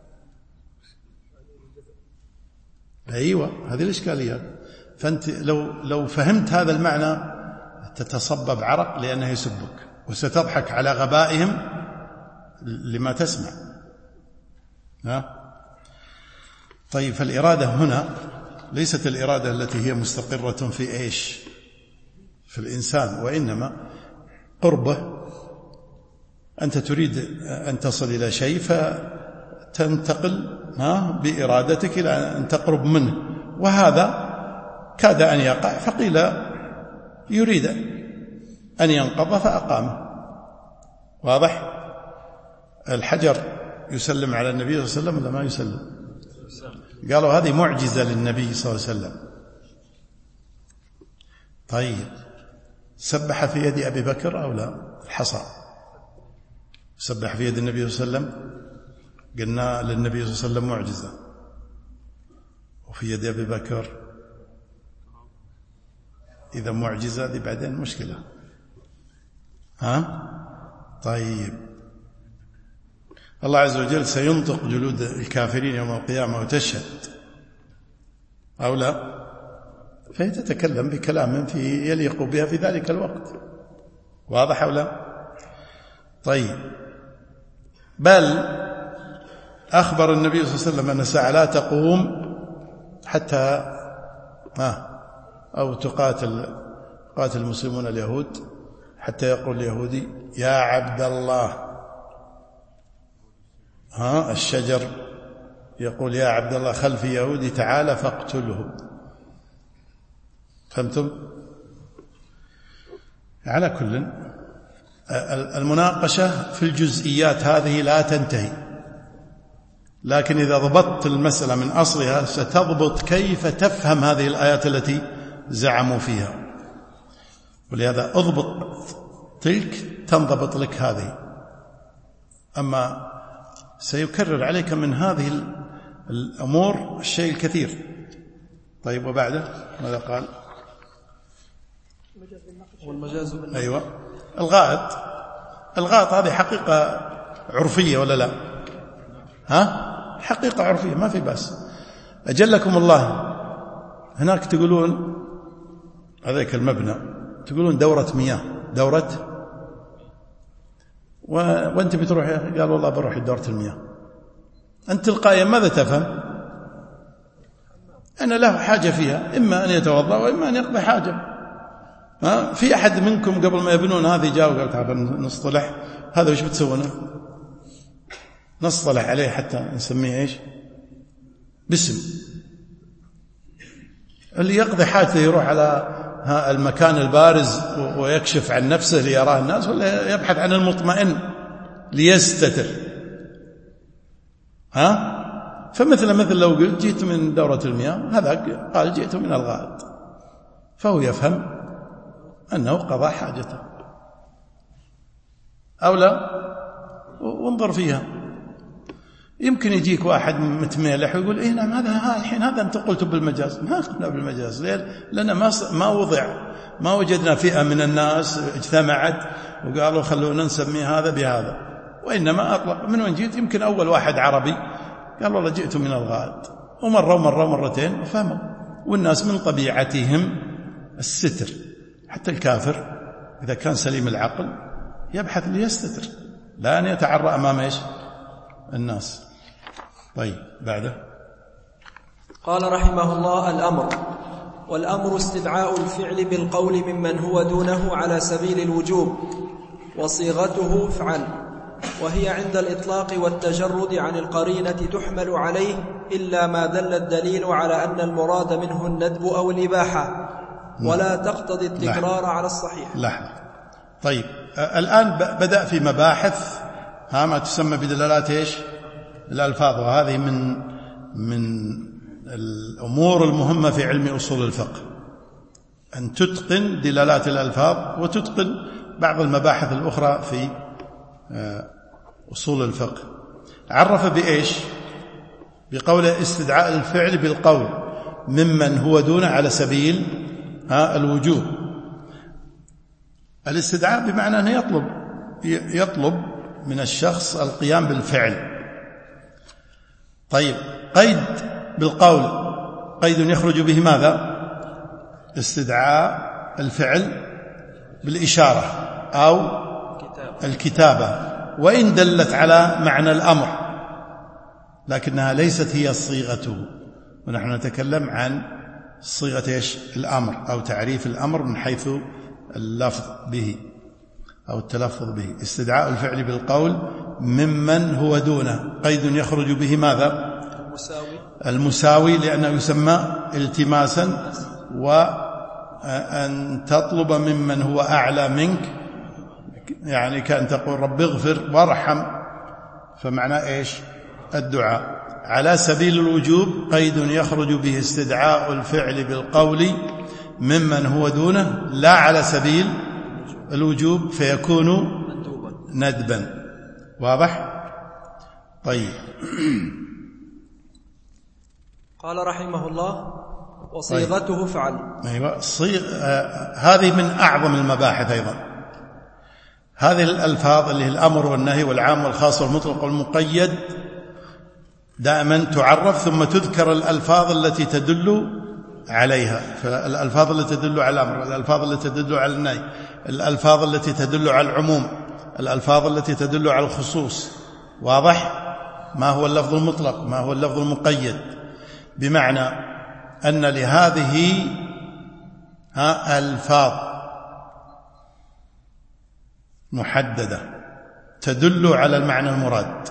أيوة، هذه الإشكاليات. فأنت لو فهمت هذا المعنى تتصبب عرق لأنه يسبك، وستضحك على غبائهم لما تسمع. طيب، فالإرادة هنا ليست الإرادة التي هي مستقرة في إيش؟ في الإنسان، وإنما قربه. أنت تريد أن تصل إلى شيء فتنتقل بإرادتك إلى أن تقرب منه، وهذا كاد أن يقع فقيل يريد أن ينقض فأقامه. واضح؟ الحجر يسلم على النبي صلى الله عليه وسلم ولا ما يسلم؟ قالوا هذه معجزة للنبي صلى الله عليه وسلم. طيب، سبح في يد أبي بكر أو لا؟ الحصى سبح في يد النبي صلى الله عليه وسلم، قلنا للنبي صلى الله عليه وسلم معجزة، وفي يد أبي بكر إذا معجزة دي بعدين مشكلة. طيب، الله عز وجل سينطق جلود الكافرين يوم القيامة وتشهد أو لا؟ فهي تتكلم بكلام يليق بها في ذلك الوقت. واضح أو لا؟ طيب، بل أخبر النبي صلى الله عليه وسلم أن الساعة لا تقوم حتى أو قاتل المسلمون اليهود حتى يقول اليهودي يا عبد الله. الشجر يقول يا عبد الله خلف يهودي تعالى فاقتله. فهمتم؟ على كل، المناقشة في الجزئيات هذه لا تنتهي، لكن إذا ضبطت المسألة من أصلها ستضبط كيف تفهم هذه الآيات التي زعموا فيها. ولهذا أضبط تلك تنضبط لك هذه. أما سيكرر عليك من هذه الأمور الشيء الكثير. طيب، وبعده ماذا قال؟ والمجاز بالنقل. أيوة، الغائط هذه حقيقة عرفية ولا لا؟ حقيقة عرفية ما في بأس. أجلكم الله، هناك تقولون هذاك المبنى تقولون دورة مياه، دورة، وانت بتروح قال والله بروح دورة المياه. أنت تلقائيا ماذا تفهم؟ أنا له حاجة فيها، إما أن يتوضأ وإما أن يقضي حاجة. في أحد منكم قبل ما يبنون هذه جاء وقال تعال نصطلح، هذا وش بتسوونه؟ نصطلح عليه حتى نسميه إيش؟ باسم. اللي يقضي حاجته يروح على المكان البارز ويكشف عن نفسه ليراه الناس، ولا يبحث عن المطمئن ليستتر؟ فمثل لو قلت جئت من دورة المياه، هذا قال جئت من الغائط، فهو يفهم أنه قضى حاجته أو لا. وانظر فيها، يمكن يجيك واحد متميلح ويقول إيه نعم الحين هذا أنت قلت بالمجاز. ما قلنا بالمجاز، لأن ما وجدنا فئة من الناس اجتمعت وقالوا خلونا نسمي هذا بهذا، وإنما أطلق. من وين جئت؟ يمكن أول واحد عربي قال والله جئت من الغائط، ومرة ومرتين وفهموا. والناس من طبيعتهم الستر، حتى الكافر إذا كان سليم العقل يبحث ليستتر، لا أن يتعرى أمام إيش؟ الناس. طيب، بعده قال رحمه الله: الأمر، والأمر استدعاء الفعل بالقول ممن هو دونه على سبيل الوجوب، وصيغته افعل، وهي عند الإطلاق والتجرد عن القرينة تحمل عليه إلا ما دل الدليل على أن المراد منه الندب أو الإباحة، ولا تقتضي التكرار على الصحيح. لحظة. طيب، الآن بدأ في مباحث ما تسمى بدلالات إيش؟ الألفاظ، وهذه من الأمور المهمة في علم أصول الفقه. أن تتقن دلالات الألفاظ وتتقن بعض المباحث الأخرى في أصول الفقه. عرف بإيش؟ بقوله استدعاء الفعل بالقول ممن هو دون على سبيل الوجوب. الاستدعاء بمعنى أنه يطلب من الشخص القيام بالفعل. طيب، قيد بالقول قيد يخرج به ماذا؟ استدعاء الفعل بالإشارة أو الكتابة، وإن دلت على معنى الأمر لكنها ليست هي صيغته، ونحن نتكلم عن صيغة إيش؟ الأمر أو تعريف الأمر من حيث اللفظ به أو التلفظ به. استدعاء الفعل بالقول ممن هو دونه، قيد يخرج به ماذا؟ المساوي، لأنه يسمى التماسا. وأن تطلب ممن هو أعلى منك، يعني كأن تقول رب اغفر وارحم، فمعنى إيش؟ الدعاء. على سبيل الوجوب قيد يخرج به استدعاء الفعل بالقول ممن هو دونه، لا على سبيل الوجوب فيكون ندبا. واضح؟ طيب. قال رحمه الله وصيغته فعل. أيوة، هذه من أعظم المباحث أيضا. هذه الألفاظ اللي هي الأمر والنهي والعام والخاص والمطلق والمقيد دائما تعرف ثم تذكر الألفاظ التي تدل عليها. فالألفاظ التي تدل على الأمر، الألفاظ التي تدل على النهي، الألفاظ التي تدل على العموم، الألفاظ التي تدل على الخصوص. واضح؟ ما هو اللفظ المطلق، ما هو اللفظ المقيد، بمعنى أن لهذه ألفاظ محددة تدل على المعنى المراد.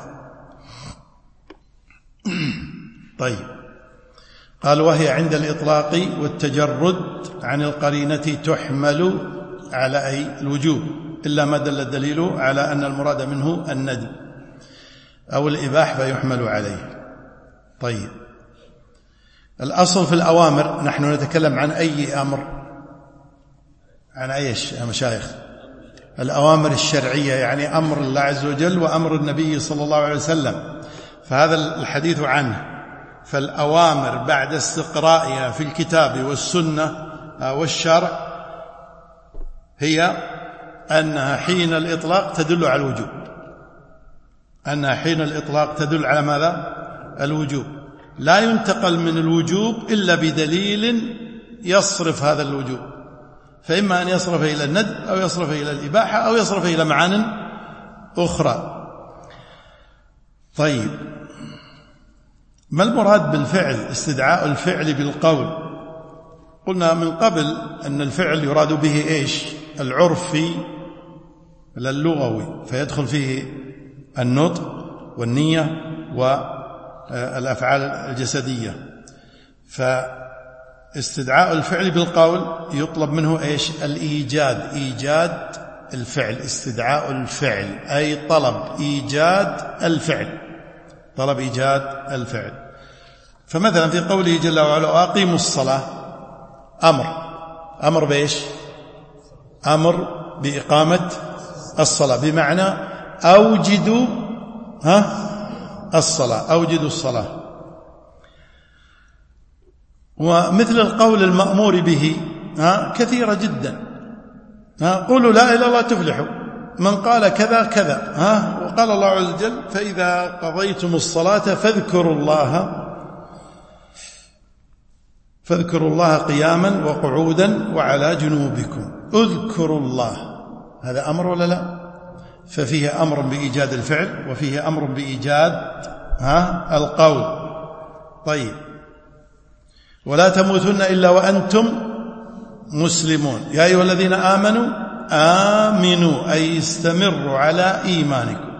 طيب، قال وهي عند الإطلاق والتجرد عن القرينة تحمل على أي الوجوب، إلا ما دل الدليل على أن المراد منه الندب أو الإباح فيحمل عليه. طيب، الأصل في الأوامر، نحن نتكلم عن أي أمر؟ عن أيش يا مشايخ؟ الأوامر الشرعية، يعني أمر الله عز وجل وأمر النبي صلى الله عليه وسلم، فهذا الحديث عنه. فالأوامر بعد استقرائها في الكتاب والسنة والشرع هي أنها حين الإطلاق تدل على الوجوب، أنها حين الإطلاق تدل على ماذا؟ الوجوب. لا ينتقل من الوجوب إلا بدليل يصرف هذا الوجوب، فإما أن يصرف إلى الندب أو يصرف إلى الإباحة أو يصرف إلى معان أخرى. طيب، ما المراد بالفعل؟ استدعاء الفعل بالقول. قلنا من قبل أن الفعل يراد به إيش؟ العرفي اللغوي، فيدخل فيه النطق والنية والأفعال الجسدية. فاستدعاء الفعل بالقول يطلب منه إيش؟ الإيجاد، إيجاد الفعل. استدعاء الفعل أي طلب إيجاد الفعل، طلب إيجاد الفعل. فمثلا في قوله جل وعلا أقيموا الصلاة، أمر بإيش؟ أمر بإقامة الصلاة، بمعنى أوجدوا الصلاة، أوجدوا الصلاة. ومثل القول المأمور به كثيرة جدا. قولوا لا إله إلا الله تفلحوا، من قال كذا كذا. وقال الله عز وجل فإذا قضيتم الصلاة فاذكروا الله قياما وقعودا وعلى جنوبكم. اذكروا الله، هذا أمر ولا لا؟ ففيه أمر بإيجاد الفعل وفيه أمر بإيجاد القول. طيب، ولا تموتن إلا وأنتم مسلمون. يا أيها الذين آمنوا آمنوا، أي استمروا على إيمانكم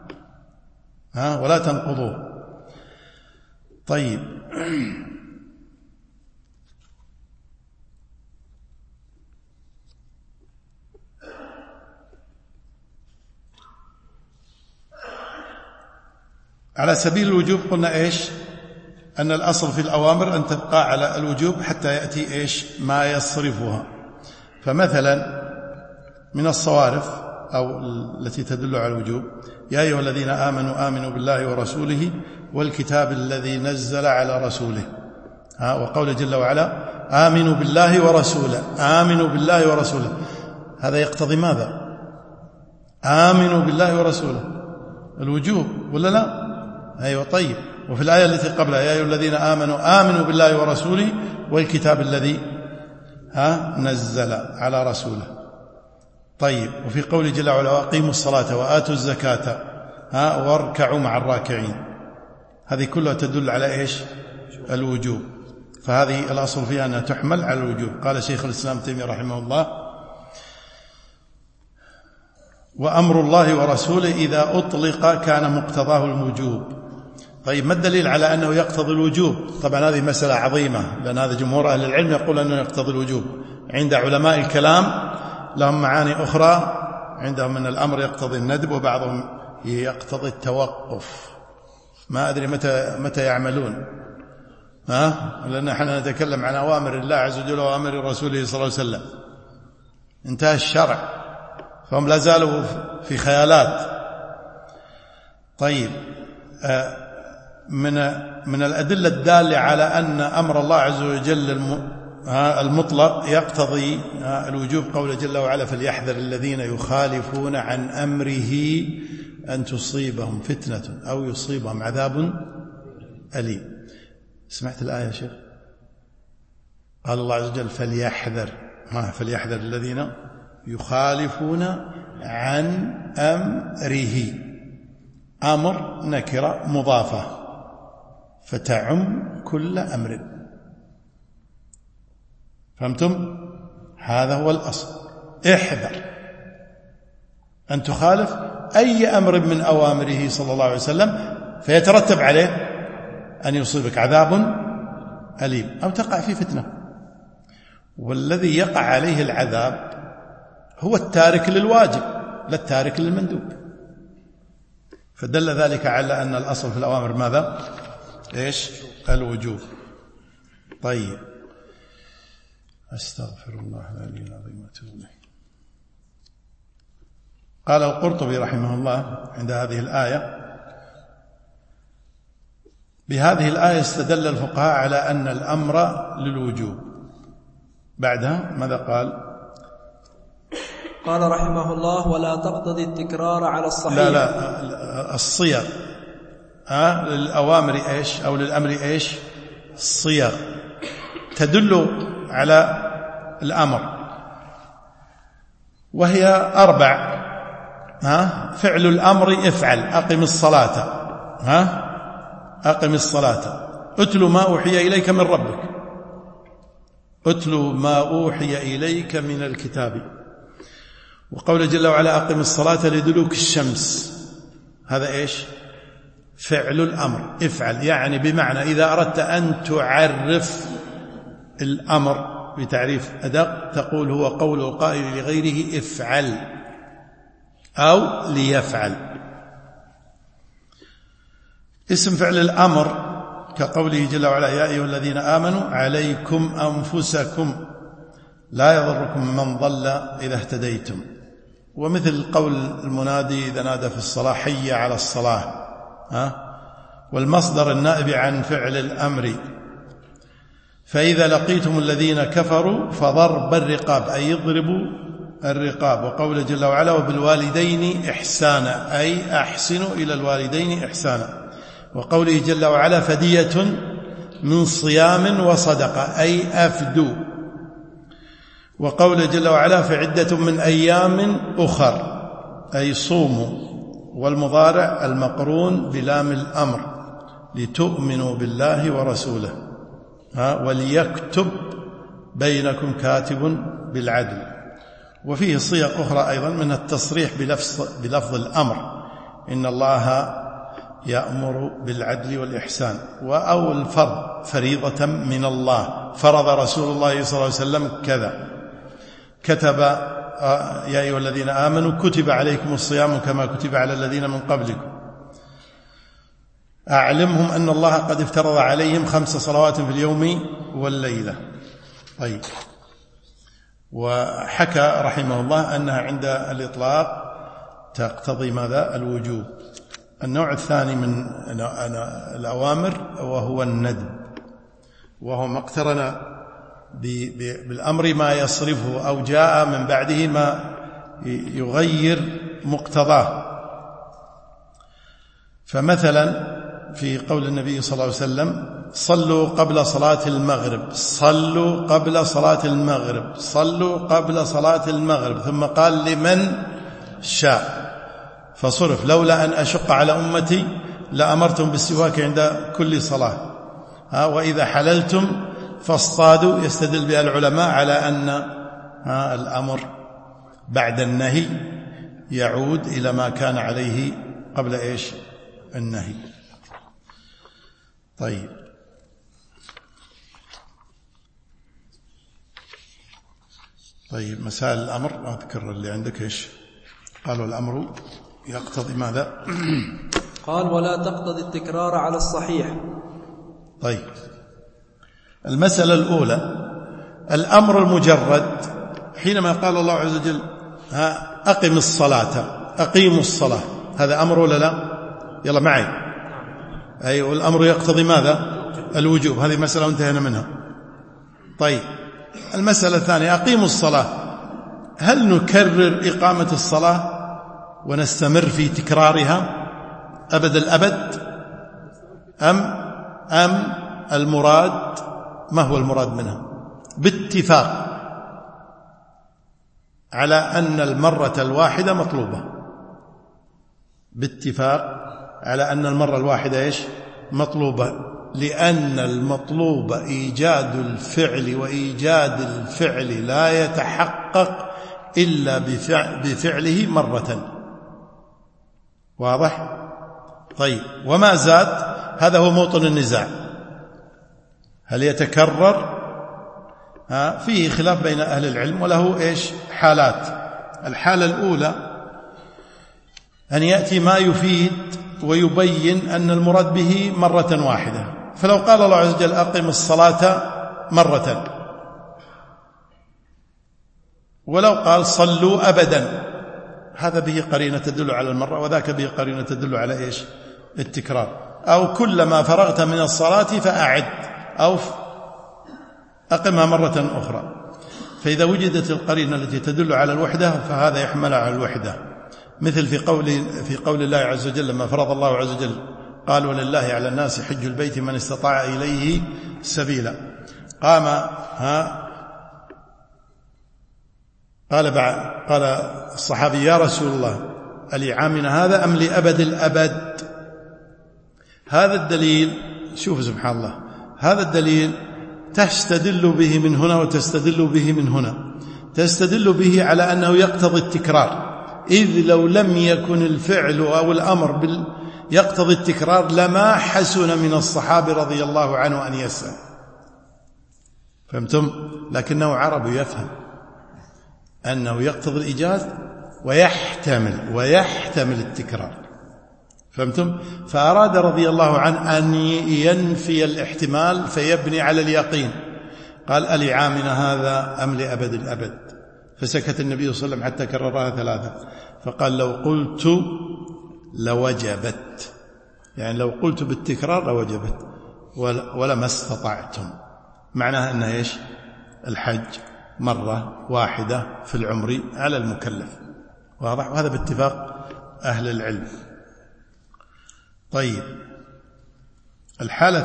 ولا تنقضوه. طيب، على سبيل الوجوب قلنا إيش؟ أن الأصل في الأوامر أن تبقى على الوجوب حتى يأتي إيش ما يصرفها. فمثلا من الصوارف أو التي تدل على الوجوب: يا أيها الذين آمنوا آمنوا بالله ورسوله والكتاب الذي نزل على رسوله. وقول جل وعلا: آمنوا بالله ورسوله، آمنوا بالله ورسوله. هذا يقتضي ماذا؟ آمنوا بالله ورسوله الوجوب ولا لا؟ أيوة. طيب، وفي الآية التي قبلها: يا أيها الذين آمنوا آمنوا بالله ورسوله والكتاب الذي نزل على رسوله. طيب، وفي قول جل وعلا: وأقيموا الصلاة وآتوا الزكاة واركعوا مع الراكعين. هذه كلها تدل على إيش؟ الوجوب. فهذه الأصل فيها أنها تحمل على الوجوب. قال شيخ الإسلام تيمية رحمه الله: وأمر الله ورسوله إذا أطلق كان مقتضاه الوجوب. طيب، ما الدليل على أنه يقتضي الوجوب؟ طبعا هذه مسألة عظيمة، لأن هذا جمهور أهل العلم يقول أنه يقتضي الوجوب. عند علماء الكلام لهم معاني أخرى، عندهم أن الأمر يقتضي الندب، وبعضهم يقتضي التوقف. ما أدري متى يعملون، لأن احنا نتكلم عن أوامر الله عز وجل وأوامر رسوله صلى الله عليه وسلم. انتهى الشرع، فهم لا زالوا في خيالات. طيب، من الأدلة الدالة على أن أمر الله عز وجل المطلق يقتضي الوجوب قول جل وعلا: فليحذر الذين يخالفون عن أمره أن تصيبهم فتنة أو يصيبهم عذاب أليم. سمعت الآية يا شيخ؟ قال الله عز وجل: فليحذر الذين يخالفون عن أمره. أمر نكرة مضافة فتعم كل أمر. فهمتم؟ هذا هو الأصل. احذر أن تخالف أي أمر من أوامره صلى الله عليه وسلم، فيترتب عليه أن يصيبك عذاب أليم أو تقع في فتنة. والذي يقع عليه العذاب هو التارك للواجب لا التارك للمندوب. فدل ذلك على أن الأصل في الأوامر ماذا؟ إيش؟ الوجوب. طيب، أستغفر الله العلي العظيم وأتوب إليه. قال القرطبي رحمه الله عند هذه الآية: بهذه الآية استدل الفقهاء على أن الأمر للوجوب. بعدها ماذا قال؟ قال رحمه الله: ولا تقتضي التكرار على الصحيح. لا الصيغ للأوامر إيش أو للأمر إيش؟ الصيغ تدل على الأمر، وهي 4. فعل الأمر: افعل، أقم الصلاة، أقم الصلاة، أتل ما أوحي إليك من ربك، أتل ما أوحي إليك من الكتاب. وقول جل وعلا: أقم الصلاة لدلوك الشمس. هذا إيش؟ فعل الأمر، افعل. يعني بمعنى إذا أردت أن تعرف الأمر بتعريف أدق تقول: هو قول القائل لغيره افعل أو ليفعل. اسم فعل الأمر كقوله جل وعلا: يا أيها الذين آمنوا عليكم أنفسكم لا يضركم من ضل إذا اهتديتم. ومثل قول المنادي إذا نادى في الصلاة: حي على الصلاة. والمصدر النائب عن فعل الأمر: فإذا لقيتم الذين كفروا فضرب الرقاب، أي يضربوا الرقاب. وقول جل وعلا: وبالوالدين إحسانا، أي أحسنوا إلى الوالدين إحسانا. وقوله جل وعلا: فدية من صيام وصدقة، أي أفدوا. وقول جل وعلا: فعدة من أيام أخر، أي صوموا. والمضارع المقرون بلام الأمر: لتؤمنوا بالله ورسوله، وليكتب بينكم كاتب بالعدل. وفيه صيغ أخرى أيضا منها التصريح بلفظ الأمر: إن الله يأمر بالعدل والإحسان. أو الفرض: فريضة من الله، فرض رسول الله صلى الله عليه وسلم كذا. كتب: يا أيها الذين آمنوا كتب عليكم الصيام كما كتب على الذين من قبلكم. أعلمهم أن الله قد افترض عليهم 5 صلوات في اليوم والليلة. طيب. وحكى رحمه الله أنها عند الإطلاق تقتضي ماذا؟ الوجوب. النوع الثاني من الأوامر وهو الندب، وهو ما اقترن بالأمر ما يصرفه أو جاء من بعده ما يغير مقتضاه. فمثلا في قول النبي صلى الله عليه وسلم: صلوا قبل صلاة المغرب، صلوا قبل صلاة المغرب، صلوا قبل صلاة المغرب، ثم قال: لمن شاء. فصرف: لولا أن أشق على أمتي لأمرتم بالسواك عند كل صلاة، وإذا حللتم فاصطادوا. يستدل بها العلماء على أن الأمر بعد النهي يعود إلى ما كان عليه قبل إيش؟ النهي. طيب مسائل الأمر أذكر اللي عندك إيش قالوا. الأمر يقتضي ماذا؟ قال: ولا تقتضي التكرار على الصحيح. طيب، المسألة الأولى الأمر المجرد، حينما قال الله عز وجل: أقم الصلاة، أقيموا الصلاة، هذا أمر ولا لا؟ يلا معي. أيوة، الأمر يقتضي ماذا؟ الوجوب. هذه مسألة انتهينا منها. طيب، المسألة الثانية: أقيموا الصلاة، هل نكرر إقامة الصلاة ونستمر في تكرارها أبد الأبد، أم المراد ما هو المراد منها؟ باتفاق على أن المرة الواحدة مطلوبة، باتفاق على أن المرة الواحدة إيش؟ مطلوبة، لأن المطلوب إيجاد الفعل، وإيجاد الفعل لا يتحقق إلا بفعله مرة. واضح؟ طيب، وما زاد هذا هو موطن النزاع، هل يتكرر؟ فيه خلاف بين أهل العلم، وله إيش؟ حالات. الحالة الأولى أن يأتي ما يفيد ويبين أن المراد به مرة واحدة، فلو قال الله عز وجل: أقم الصلاة مرة، ولو قال: صلوا أبدا، هذا به قرينة تدل على المرة، وذاك به قرينة تدل على إيش؟ التكرار. أو كلما فرغت من الصلاة فأعد، أو أقمها مرة أخرى. فإذا وجدت القرينة التي تدل على الوحدة فهذا يحمل على الوحدة، مثل في قول الله عز وجل لما فرض الله عز وجل قال: ولله على الناس حج البيت من استطاع إليه سبيلا. قال الصحابي: يا رسول الله، ألعامنا هذا أم لأبد الأبد؟ هذا الدليل، شوف سبحان الله، هذا الدليل تستدل به من هنا وتستدل به من هنا. تستدل به على أنه يقتضي التكرار، إذ لو لم يكن الفعل أو الأمر يقتضي التكرار لما حسن من الصحابة رضي الله عنه أن يسأل. فهمتم؟ لكنه عربي يفهم أنه يقتضي الإيجاز ويحتمل التكرار. فهمتم؟ فأراد رضي الله عنه أن ينفي الاحتمال فيبني على اليقين، قال: ألعامنا هذا أم لأبد الأبد؟ فسكت النبي صلى الله عليه وسلم حتى كررها 3، فقال: لو قلت لوجبت، يعني لو قلت بالتكرار لوجبت ولما استطعتم. معناها أنها إيش؟ الحج مرة واحدة في العمر على المكلف. واضح؟ وهذا باتفاق أهل العلم. طيب، الحالة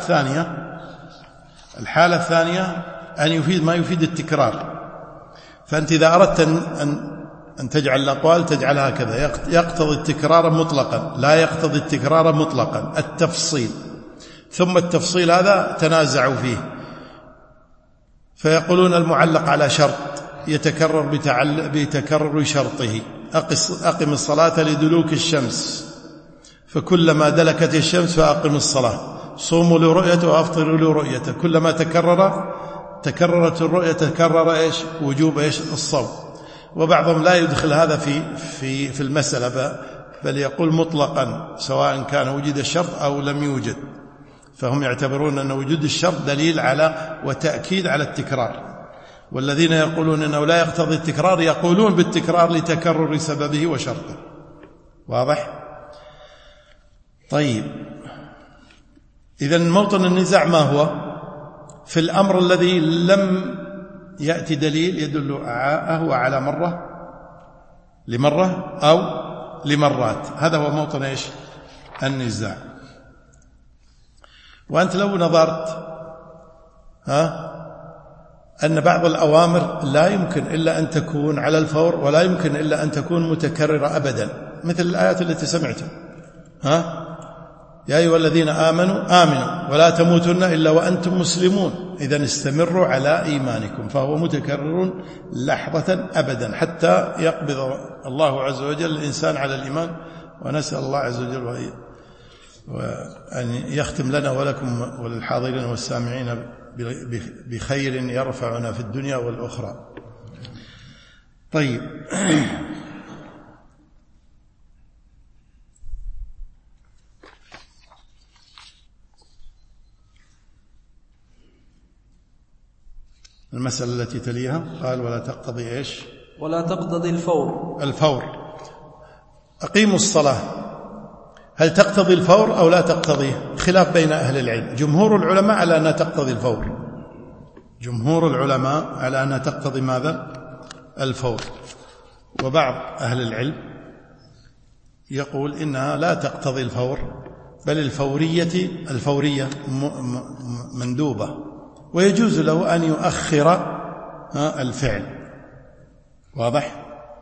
الثانية أن يفيد ما يفيد التكرار. فأنت إذا أردت أن تجعل الأقوال تجعلها كذا: يقتضي التكرار مطلقا، لا يقتضي التكرار مطلقا، التفصيل. ثم التفصيل هذا تنازعوا فيه، فيقولون: المعلق على شرط يتكرر بتكرر شرطه، أقم الصلاة لدلوك الشمس، فكلما دلكت الشمس فأقم الصلاة، صوموا لرؤيته وأفطروا لرؤيته، كلما تكررت الرؤية تكرر إيش؟ وجوب إيش؟ الصوم. وبعضهم لا يدخل هذا في المسألة، بل يقول مطلقا سواء كان وجد الشرط أو لم يوجد، فهم يعتبرون أن وجود الشرط دليل على وتأكيد على التكرار، والذين يقولون أنه لا يقتضي التكرار يقولون بالتكرار لتكرر سببه وشرطه. واضح؟ طيب، إذن موطن النزاع ما هو؟ في الأمر الذي لم يأتي دليل يدل هو على مرة لمرة أو لمرات، هذا هو موطن إيش؟ النزاع. وأنت لو نظرت أن بعض الأوامر لا يمكن إلا أن تكون على الفور ولا يمكن إلا أن تكون متكررة أبدا، مثل الآيات التي سمعتم يا أيها الذين آمنوا ولا تموتن إلا وأنتم مسلمون، إذن استمروا على إيمانكم، فهو متكرر لحظة أبدا حتى يقبض الله عز وجل الإنسان على الإيمان. ونسأل الله عز وجل وأن يختم لنا ولكم وللحاضرين والسامعين بخير يرفعنا في الدنيا والأخرى. طيب، المسألة التي تليها قال ولا تقتضي إيش؟ ولا تقتضي الفور. أقيموا الصلاة، هل تقتضي الفور أو لا تقتضيه؟ خلاف بين أهل العلم. جمهور العلماء على أنها تقتضي الفور، جمهور العلماء على أنها تقتضي ماذا؟ الفور. وبعض أهل العلم يقول إنها لا تقتضي الفور، بل الفورية مندوبة، ويجوز له أن يؤخر الفعل. واضح؟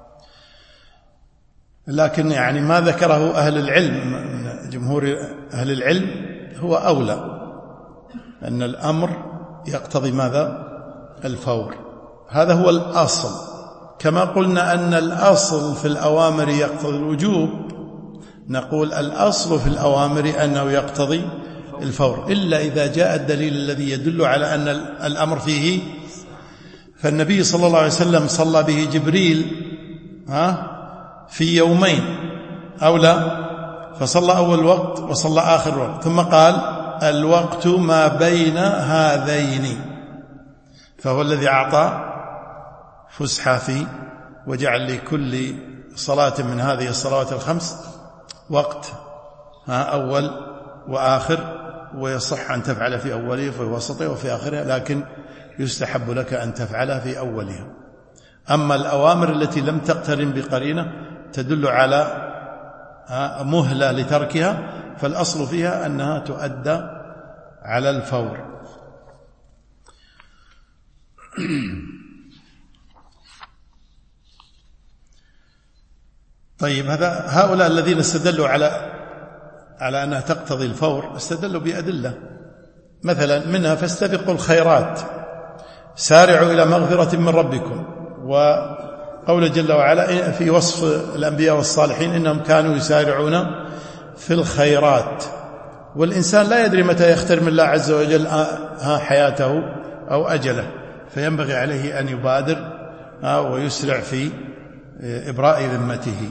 لكن يعني ما ذكره أهل العلم من جمهور أهل العلم هو أولى، أن الأمر يقتضي ماذا؟ الفور. هذا هو الأصل. كما قلنا أن الأصل في الأوامر يقتضي الوجوب، نقول الأصل في الأوامر أنه يقتضي الفور، إلا إذا جاء الدليل الذي يدل على أن الأمر فيه. فالنبي صلى الله عليه وسلم صلى به جبريل في يومين أو لا، فصلى أول وقت وصلى آخر وقت، ثم قال الوقت ما بين هذين، فهو الذي أعطى فسحة فيه وجعل لكل صلاة من هذه الصلوات الخمس وقت أول وآخر، ويصح أن تفعل في أوله وفي وسطه وفي آخره، لكن يستحب لك أن تفعلها في أولها. أما الأوامر التي لم تقترن بقرينة تدل على مهلة لتركها، فالأصل فيها أنها تؤدى على الفور. طيب، هؤلاء الذين استدلوا على أنها تقتضي الفور استدلوا بأدلة، مثلا منها فاستبقوا الخيرات سارعوا إلى مغفرة من ربكم، وقول جل وعلا في وصف الأنبياء والصالحين إنهم كانوا يسارعون في الخيرات. والإنسان لا يدري متى يختار من الله عز وجل حياته أو أجله، فينبغي عليه أن يبادر ويسرع في إبراء ذمته.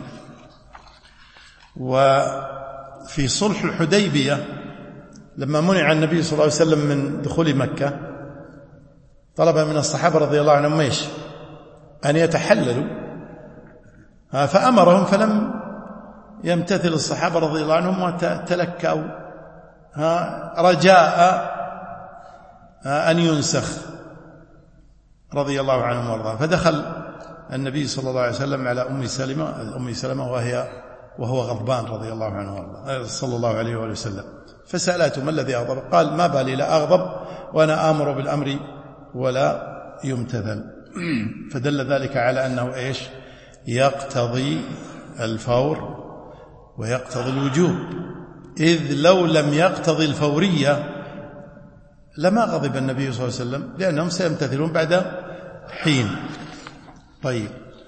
وفي صلح الحديبية لما منع النبي صلى الله عليه وسلم من دخول مكة، طلب من الصحابة رضي الله عنهم ايش؟ أن يتحللوا، فأمرهم فلم يمتثل الصحابة رضي الله عنهم وتلكأوا رجاء أن ينسخ رضي الله عنهم وارضاه. فدخل النبي صلى الله عليه وسلم على أم سلمة وهو غضبان رضي الله عنه وارضاه صلى الله عليه وسلم، فسألته ما الذي أغضب؟ قال ما بالي لا أغضب وأنا آمر بالأمر ولا يمتثل. فدل ذلك على أنه إيش؟ يقتضي الفور ويقتضي الوجوب، إذ لو لم يقتضي الفورية لما غضب النبي صلى الله عليه وسلم، لأنهم سيمتثلون بعد حين. طيب،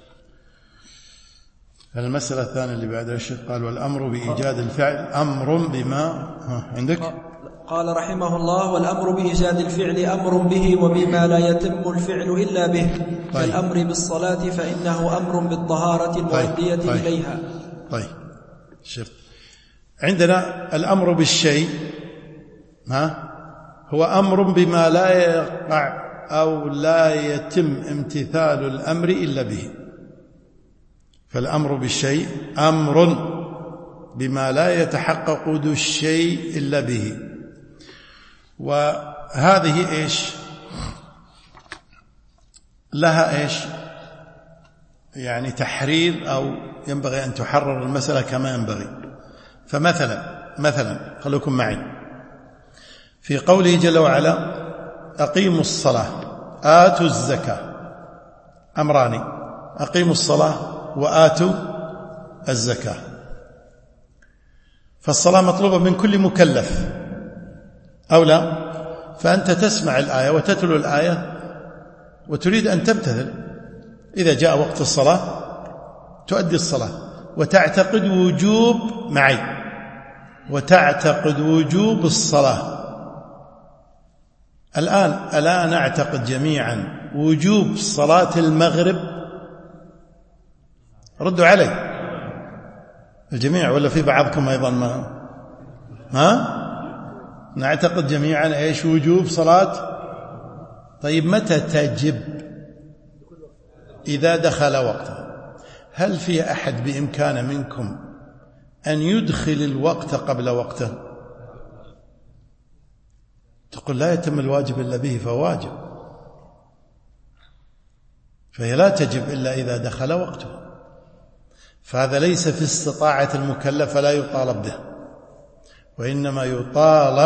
المسألة الثانية اللي بعدها الشيخ قال والأمر بإيجاد الفعل أمر بما عندك. قال رحمه الله والأمر بإيجاد الفعل أمر به وبما لا يتم الفعل إلا به. طيب. كالأمر بالصلاة فإنه أمر بالطهارة المؤدية إليها. طيب، شفت عندنا الأمر بالشيء هو أمر بما لا يقع أو لا يتم امتثال الأمر إلا به. فالأمر بالشيء أمر بما لا يتحقق ذو الشيء إلا به. وهذه إيش لها إيش يعني تحرير، أو ينبغي أن تحرر المسألة كما ينبغي. فمثلا خلوكم معي في قوله جل وعلا أقيموا الصلاة آتوا الزكاة، أمران: أقيموا الصلاة وآتوا الزكاة. فالصلاة مطلوبة من كل مكلف أو لا؟ فأنت تسمع الآية وتتلو الآية وتريد أن تمتثل. إذا جاء وقت الصلاة تؤدي الصلاة وتعتقد وجوب معي، وتعتقد وجوب الصلاة. الآن ألا نعتقد جميعا وجوب صلاة المغرب؟ ردوا علي الجميع ولا في بعضكم أيضا ما نعتقد جميعا إيش وجوب صلاة؟ طيب متى تجب؟ إذا دخل وقتها. هل في أحد بإمكان منكم أن يدخل الوقت قبل وقته؟ تقول لا يتم الواجب إلا به فواجب، فهي لا تجب إلا إذا دخل وقته. فهذا ليس في استطاعة المكلف فلا يطالب به، وإنما يطالب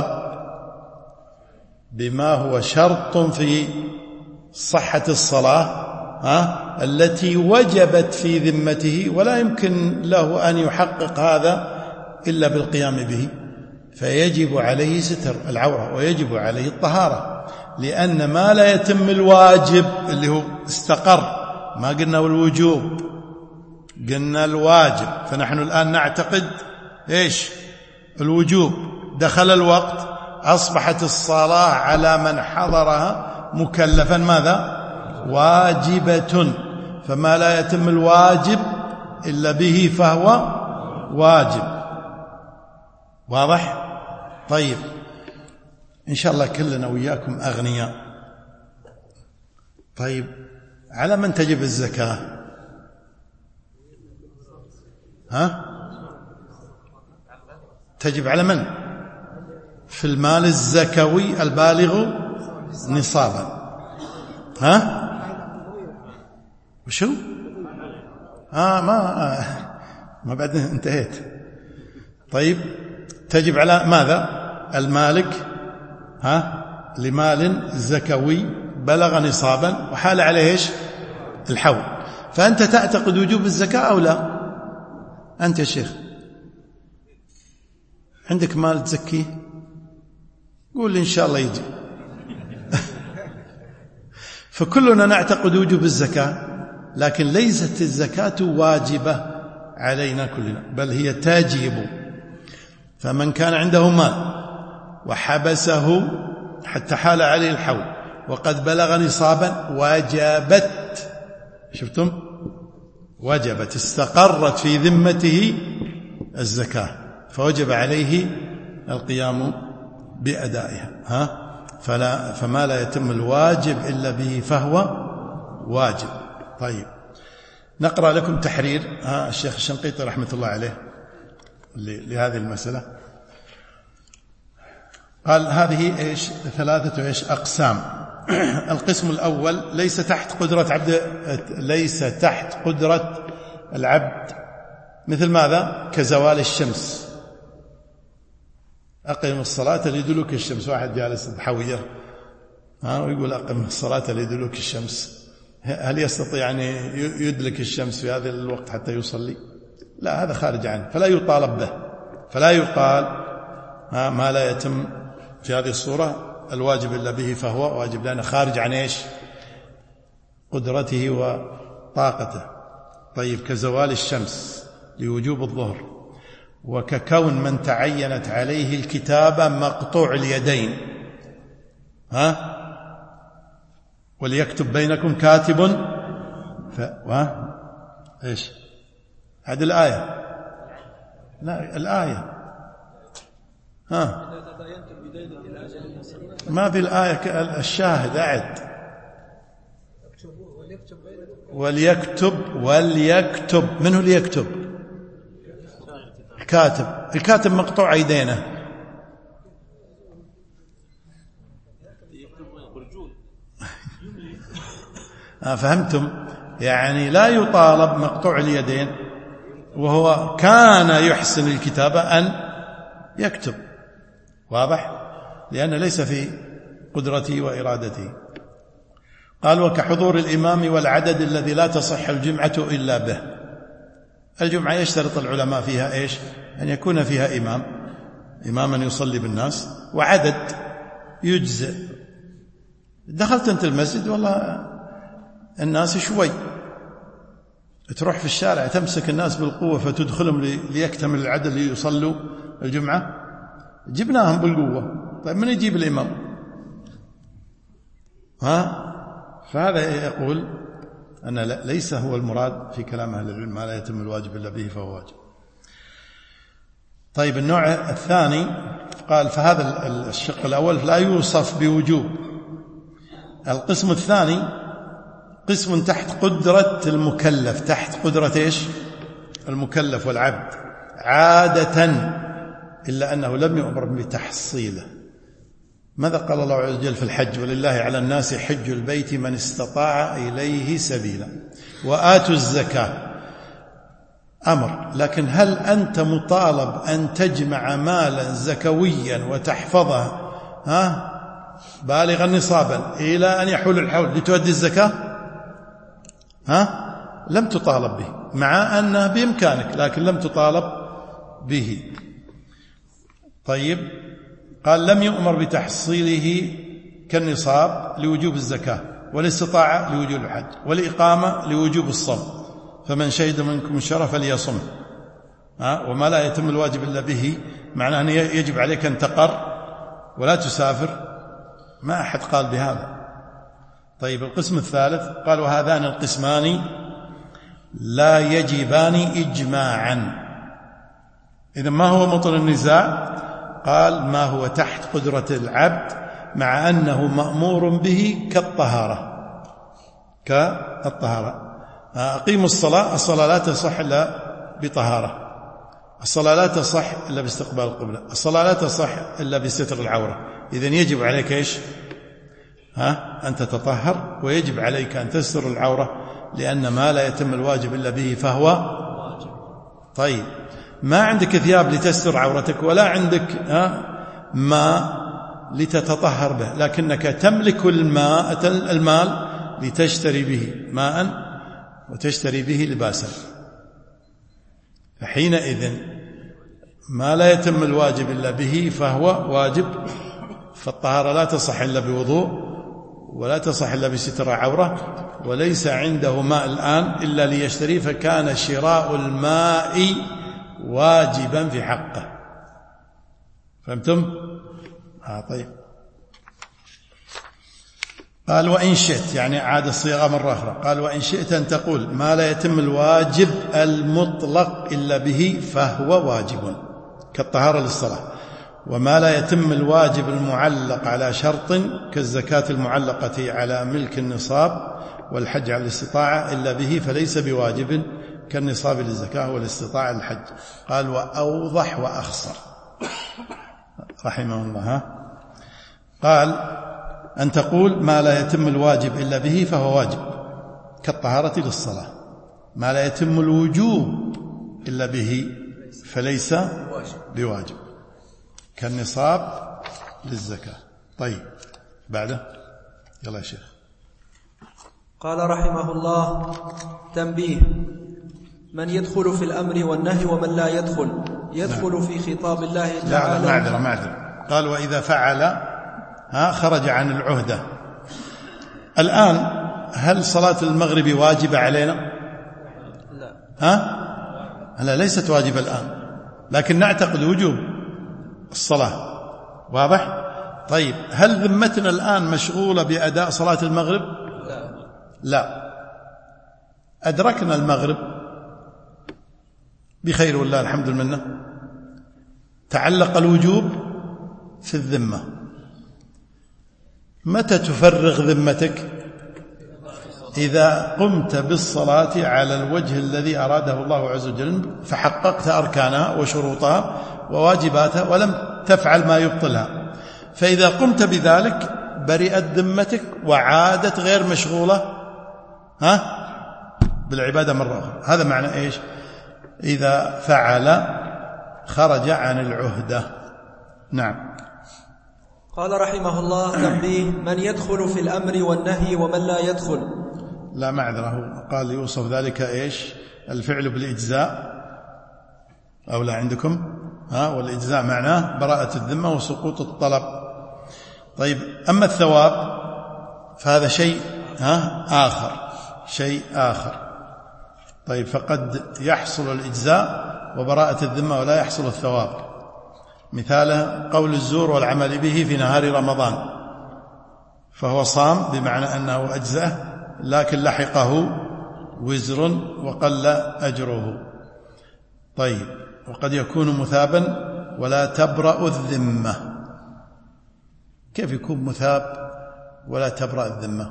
بما هو شرط في صحة الصلاة التي وجبت في ذمته، ولا يمكن له أن يحقق هذا إلا بالقيام به. فيجب عليه ستر العورة ويجب عليه الطهارة، لأن ما لا يتم الواجب اللي هو استقر، ما قلنا الوجوب قلنا الواجب. فنحن الآن نعتقد إيش الوجوب. دخل الوقت أصبحت الصلاة على من حضرها مكلفا ماذا؟ واجبة. فما لا يتم الواجب إلا به فهو واجب. واضح؟ طيب إن شاء الله كلنا وياكم أغنياء. طيب على من تجب الزكاة؟ تجب على من؟ في المال الزكوي البالغ نصابا. وشو؟ ما بعد انتهيت. طيب تجب على ماذا؟ المالك لمال زكوي بلغ نصابا وحال عليه ايش؟ الحول. فأنت تعتقد وجوب الزكاة أو لا؟ أنت يا شيخ عندك مال تزكيه؟ قول لي إن شاء الله يجي. فكلنا نعتقد وجوب الزكاة، لكن ليست الزكاة واجبة علينا كلنا، بل هي تجب. فمن كان عنده مال وحبسه حتى حال عليه الحول وقد بلغ نصابا وجبت، شفتم؟ وجبت، استقرت في ذمته الزكاة، فوجب عليه القيام بأدائها. فما لا يتم الواجب إلا به فهو واجب. طيب نقرأ لكم تحرير الشيخ الشنقيطي رحمة الله عليه لهذه المسألة. قال هذه إيش؟ ثلاثة إيش أقسام. القسم الأول ليس تحت قدرة العبد، مثل ماذا؟ كزوال الشمس. أقم الصلاة لدلوك الشمس. واحد جالس بحوية ويقول أقم الصلاة لدلوك الشمس، هل يستطيع أن يدلك الشمس في هذا الوقت حتى يصلي؟ لا، هذا خارج عنه، فلا يطالب به. فلا يقال ما لا يتم في هذه الصورة الواجب إلا به فهو واجب، لأنه خارج عن إيش؟ قدرته وطاقته. طيب كزوال الشمس لوجوب الظهر، وككون من تعينت عليه الكتابة مقطوع اليدين، وليكتب بينكم كاتب إيش هذه الآية؟ لا الآية ما في الآية الشاهد أعد وليكتب منه ليكتب الكاتب مقطوع أيدينه فهمتم؟ يعني لا يطالب مقطوع اليدين وهو كان يحسن الكتابة أن يكتب. واضح؟ لأن ليس في قدرتي وإرادتي. قال وكحضور الإمام والعدد الذي لا تصح الجمعة إلا به. الجمعة يشترط العلماء فيها إيش؟ أن يكون فيها إماما يصلي بالناس وعدد يجزئ. دخلت أنت المسجد والله الناس شوي، تروح في الشارع تمسك الناس بالقوة فتدخلهم ليكتمل العدد ليصلوا الجمعة، جبناهم بالقوة. طيب من يجيب الإمام؟ فهذا يقول أن ليس هو المراد في كلام أهل العلم ما لا يتم الواجب إلا به فهو واجب. طيب النوع الثاني قال فهذا الشق الأول لا يوصف بوجوب. القسم الثاني قسم تحت قدرة المكلف، تحت قدرة إيش؟ المكلف والعبد عادة، إلا أنه لم يؤمر بتحصيله. ماذا قال الله عز وجل في الحج؟ ولله على الناس حج البيت من استطاع إليه سبيلا وآتوا الزكاة. أمر، لكن هل أنت مطالب أن تجمع مالا زكويا وتحفظه بالغا نصابا إلى أن يحول الحول لتؤدي الزكاة؟ لم تطالب به، مع أنه بإمكانك لكن لم تطالب به. طيب قال لم يؤمر بتحصيله كالنصاب لوجوب الزكاة، والاستطاعة لوجوب الحج، والإقامة لوجوب الصوم، فمن شهد منكم الشهر فليصم. وما لا يتم الواجب إلا به، معناه أن يجب عليك أن تقر ولا تسافر، ما أحد قال بهذا. طيب القسم الثالث قال وهذان القسمان لا يجبان إجماعا. إذن ما هو مطر النزاع؟ قال ما هو تحت قدرة العبد مع أنه مأمور به كالطهارة. أقيموا الصلاة لا تصح إلا بطهارة، الصلاة لا تصح إلا باستقبال القبلة، الصلاة لا تصح إلا بستر العورة. إذن يجب عليك إيش؟ أن تتطهر، ويجب عليك أن تستر العورة، لأن ما لا يتم الواجب إلا به فهو واجب. طيب ما عندك ثياب لتستر عورتك ولا عندك ماء لتتطهر به، لكنك تملك المال لتشتري به ماء وتشتري به لباسا، فحينئذ ما لا يتم الواجب إلا به فهو واجب. فالطهارة لا تصح إلا بوضوء، ولا تصح إلا بستر عورة، وليس عنده ماء الآن إلا ليشتري، فكان شراء الماء واجبا في حقه. فهمتم؟ طيب قال وإن شئت، يعني عاد الصيغة مرة أخرى، قال وإن شئت أن تقول ما لا يتم الواجب المطلق إلا به فهو واجب كالطهارة للصلاة، وما لا يتم الواجب المعلق على شرط كالزكاة المعلقة على ملك النصاب والحج على الاستطاعة إلا به فليس بواجب كالنصاب للزكاة والاستطاعة للحج. قال وأوضح وأخصر رحمه الله. قال أن تقول ما لا يتم الواجب إلا به فهو واجب كالطهارة للصلاة، ما لا يتم الوجوب إلا به فليس بواجب كالنصاب للزكاة. طيب بعده يلا يا شيخ. قال رحمه الله تنبيه: من يدخل في الأمر والنهي ومن لا يدخل في خطاب الله تعالى. معذرة. قال وإذا فعل خرج عن العهدة. الآن هل صلاة المغرب واجبة علينا؟ لا ليست واجبة الآن، لكن نعتقد وجوب الصلاة. واضح؟ طيب هل ذمتنا الآن مشغولة بأداء صلاة المغرب؟ لا. أدركنا المغرب بخير والله الحمد لله. تعلق الوجوب في الذمة. متى تفرغ ذمتك؟ إذا قمت بالصلاة على الوجه الذي أراده الله عز وجل، فحققت أركانها وشروطها وواجباتها ولم تفعل ما يبطلها، فإذا قمت بذلك برئت ذمتك وعادت غير مشغولة بالعبادة مرة أخرى. هذا معنى إيش؟ إذا فعل خرج عن العهدة. نعم. قال رحمه الله: تنبيه: من يدخل في الأمر والنهي ومن لا يدخل. لا معذرة، قال يوصف ذلك إيش؟ الفعل بالإجزاء أو لا عندكم؟ والإجزاء معناه براءة الذمة وسقوط الطلب. طيب، أما الثواب فهذا شيء آخر. طيب، فقد يحصل الإجزاء وبراءة الذمة ولا يحصل الثواب. مثاله قول الزور والعمل به في نهار رمضان، فهو صام بمعنى أنه أجزأه، لكن لحقه وزر وقل أجره. طيب، وقد يكون مثابا ولا تبرأ الذمة. كيف يكون مثاب ولا تبرأ الذمة؟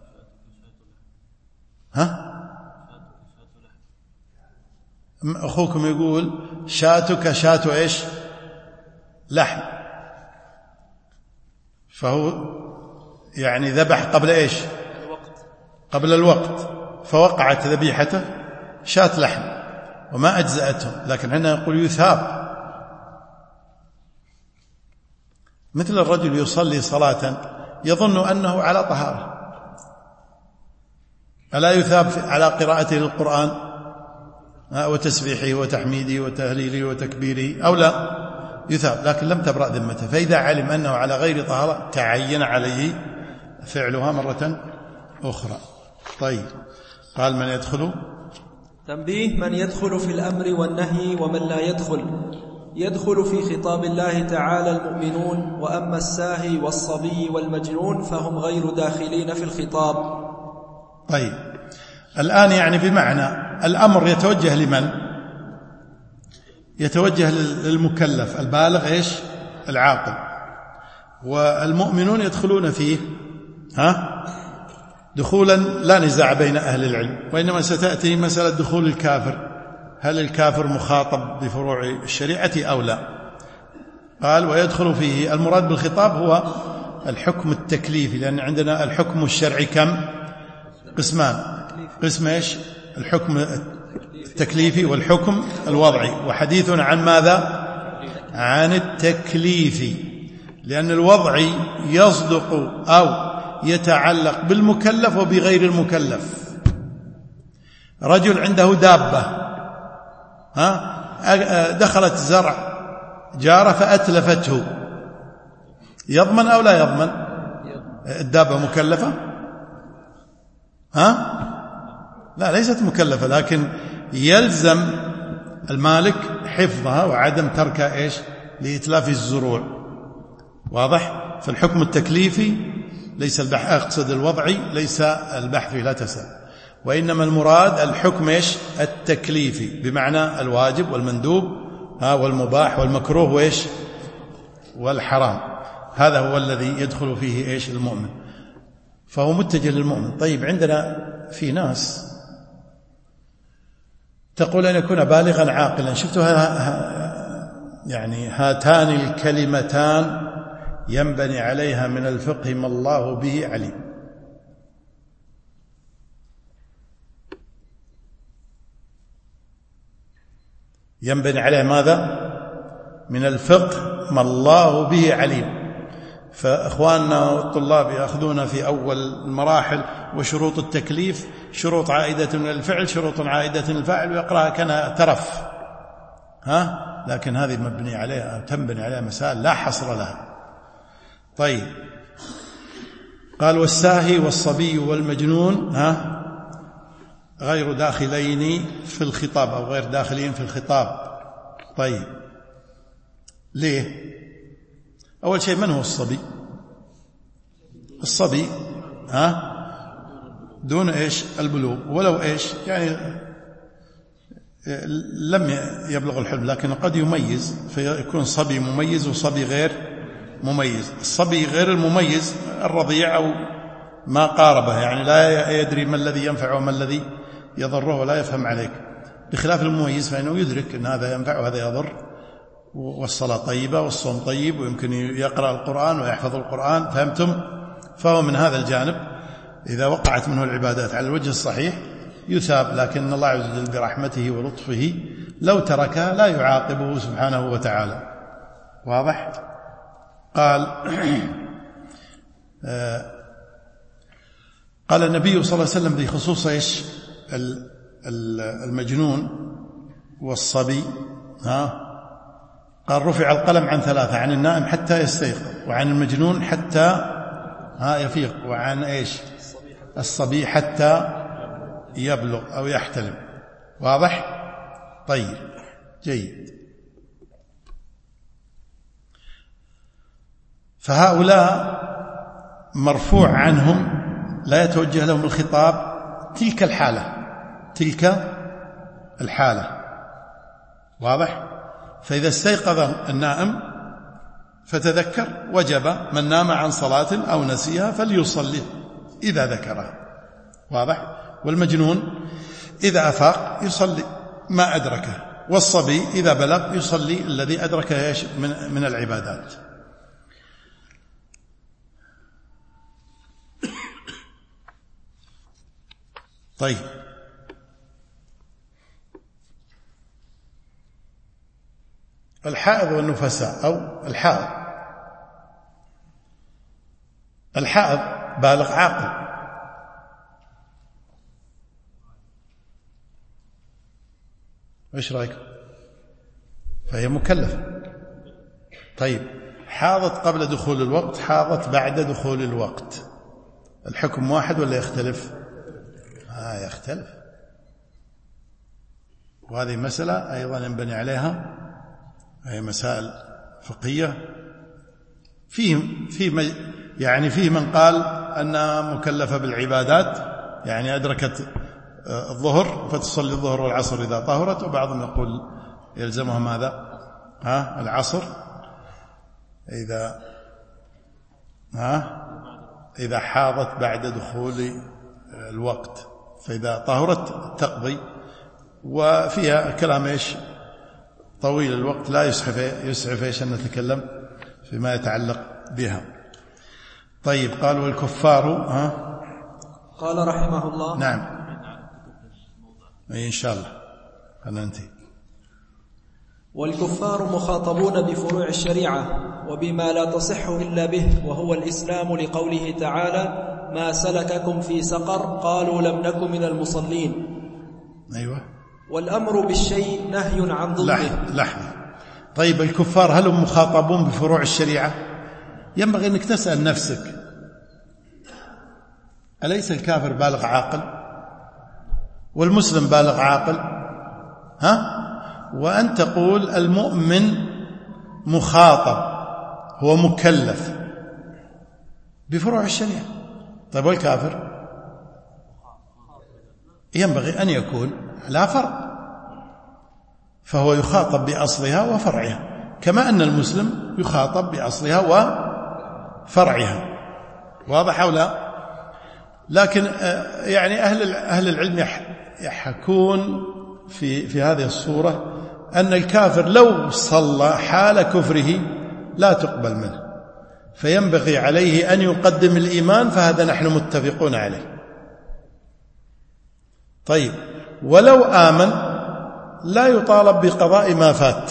أخوكم يقول شاتك شات إيش؟ لحم، فهو يعني ذبح قبل إيش؟ قبل الوقت، فوقعت ذبيحته شات لحم وما أجزأته، لكن هنا يقول يثاب. مثل الرجل يصلي صلاة يظن أنه على طهارة، ألا يثاب على قراءته للقرآن وتسبيحه وتحميده وتهليله وتكبيره أو لا؟ يثاب، لكن لم تبرأ ذمته. فإذا علم أنه على غير طهارة تعين عليه فعلها مرة أخرى. طيب، قال من يدخل. تنبيه: من يدخل في الأمر والنهي ومن لا يدخل. يدخل في خطاب الله تعالى المؤمنون، وأما الساهي والصبي والمجنون فهم غير داخلين في الخطاب. طيب، الآن يعني بمعنى الأمر يتوجه لمن؟ يتوجه للمكلف البالغ إيش؟ العاقل. والمؤمنون يدخلون فيه دخولا لا نزاع بين أهل العلم، وإنما ستأتي مسألة دخول الكافر، هل الكافر مخاطب بفروع الشريعة أو لا؟ قال ويدخل فيه. المراد بالخطاب هو الحكم التكليفي، لأن عندنا الحكم الشرعي كم؟ قسمان. قسم إيش؟ الحكم التكليفي والحكم الوضعي. وحديثنا عن ماذا؟ عن التكليفي، لأن الوضعي يصدق أو يتعلق بالمكلف وبغير المكلف. رجل عنده دابة دخلت زرع جارة فأتلفته، يضمن أو لا يضمن؟ الدابة مكلفة؟ لا، ليست مكلفة، لكن يلزم المالك حفظها وعدم تركها إيش؟ لإتلاف الزروع. واضح؟ فالحكم التكليفي ليس البحث، أقصد الوضعي ليس البحث، لا تسأل، وإنما المراد الحكم إيش؟ التكليفي، بمعنى الواجب والمندوب والمباح والمكروه وإيش؟ والحرام. هذا هو الذي يدخل فيه إيش؟ المؤمن، فهو متجه للمؤمن. طيب، عندنا في ناس تقول أن يكون بالغا عاقلا. شفتوا يعني هاتان الكلمتان ينبني عليها من الفقه ما الله به عليم. ينبني عليها ماذا؟ من الفقه ما الله به عليم. فأخواننا الطلاب يأخذون في أول المراحل وشروط التكليف شروط عائدة من الفعل، شروط عائدة من الفاعل، ويقرأها كان ترف. لكن هذه مبني عليها، تنبني عليها مسائل لا حصر لها. طيب، قال والساهي والصبي والمجنون غير داخلين في الخطاب أو غير داخلين في الخطاب. طيب، ليه؟ أول شيء، من هو الصبي؟ الصبي دون إيش؟ البلوغ، ولو إيش؟ يعني لم يبلغ الحلم، لكن قد يميز، فيكون صبي مميز وصبي غير مميز. الصبي غير المميز الرضيع أو ما قاربه، يعني لا يدري ما الذي ينفع وما الذي يضره ولا يفهم عليك، بخلاف المميز فإنه يدرك أن هذا ينفع وهذا يضر، والصلاة طيبة والصوم طيب، ويمكن يقرأ القرآن ويحفظ القرآن، فهمتم؟ فهو من هذا الجانب إذا وقعت منه العبادات على الوجه الصحيح يثاب، لكن الله عز وجل برحمته ولطفه لو تركها لا يعاقبه سبحانه وتعالى. واضح؟ قال النبي صلى الله عليه وسلم بخصوص إيش المجنون والصبي، قال رفع القلم عن 3، عن النائم حتى يستيقظ، وعن المجنون حتى يفيق، وعن إيش الصبي حتى يبلغ أو يحتلم. واضح؟ طيب جيد. فهؤلاء مرفوع عنهم لا يتوجه لهم الخطاب تلك الحالة. واضح؟ فإذا استيقظ النائم فتذكر وجب من نام عن صلاة أو نسيها فليصلي إذا ذكرها. واضح؟ والمجنون إذا أفاق يصلي ما أدركه، والصبي إذا بلغ يصلي الذي أدركه من العبادات. طيب، الحائض والنفساء أو الحائض بالغ عاقل، ايش رايكم؟ فهي مكلفة. طيب، حاضت قبل دخول الوقت، حاضت بعد دخول الوقت، الحكم واحد ولا يختلف؟ يختلف. وهذه مسألة أيضا ينبني عليها، هي مسائل فقهية. فيه من قال أنها مكلفة بالعبادات، يعني أدركت الظهر فتصلي الظهر والعصر إذا طهرت، وبعضهم يقول يلزمها ماذا؟ العصر إذا حاضت بعد دخول الوقت، فإذا طهرت تقضي. وفيها كلام إيش طويل، الوقت لا يسعف إيش أن نتكلم فيما يتعلق بها. طيب، قالوا الكفار قال رحمه الله. نعم، إن شاء الله خلنا ننتهي. والكفار مخاطبون بفروع الشريعة وبما لا تصح إلا به، وهو الإسلام، لقوله تعالى: ما سلككم في سقر؟ قالوا لم نك من المصلين. أيوة. والأمر بالشيء نهي عن ضده. لحظة. طيب، الكفار هل هم مخاطبون بفروع الشريعة؟ ينبغي أنك تسأل نفسك، أليس الكافر بالغ عاقل؟ والمسلم بالغ عاقل؟ وأن تقول المؤمن مخاطب، هو مكلف بفروع الشريعة. طيب، والكافر ينبغي أن يكون لا فرق، فهو يخاطب بأصلها وفرعها، كما أن المسلم يخاطب بأصلها وفرعها. واضح أو لا؟ لكن يعني أهل العلم يحكون في هذه الصورة أن الكافر لو صلى حال كفره لا تقبل منه، فينبغي عليه أن يقدم الإيمان، فهذا نحن متفقون عليه. طيب، ولو آمن لا يطالب بقضاء ما فات،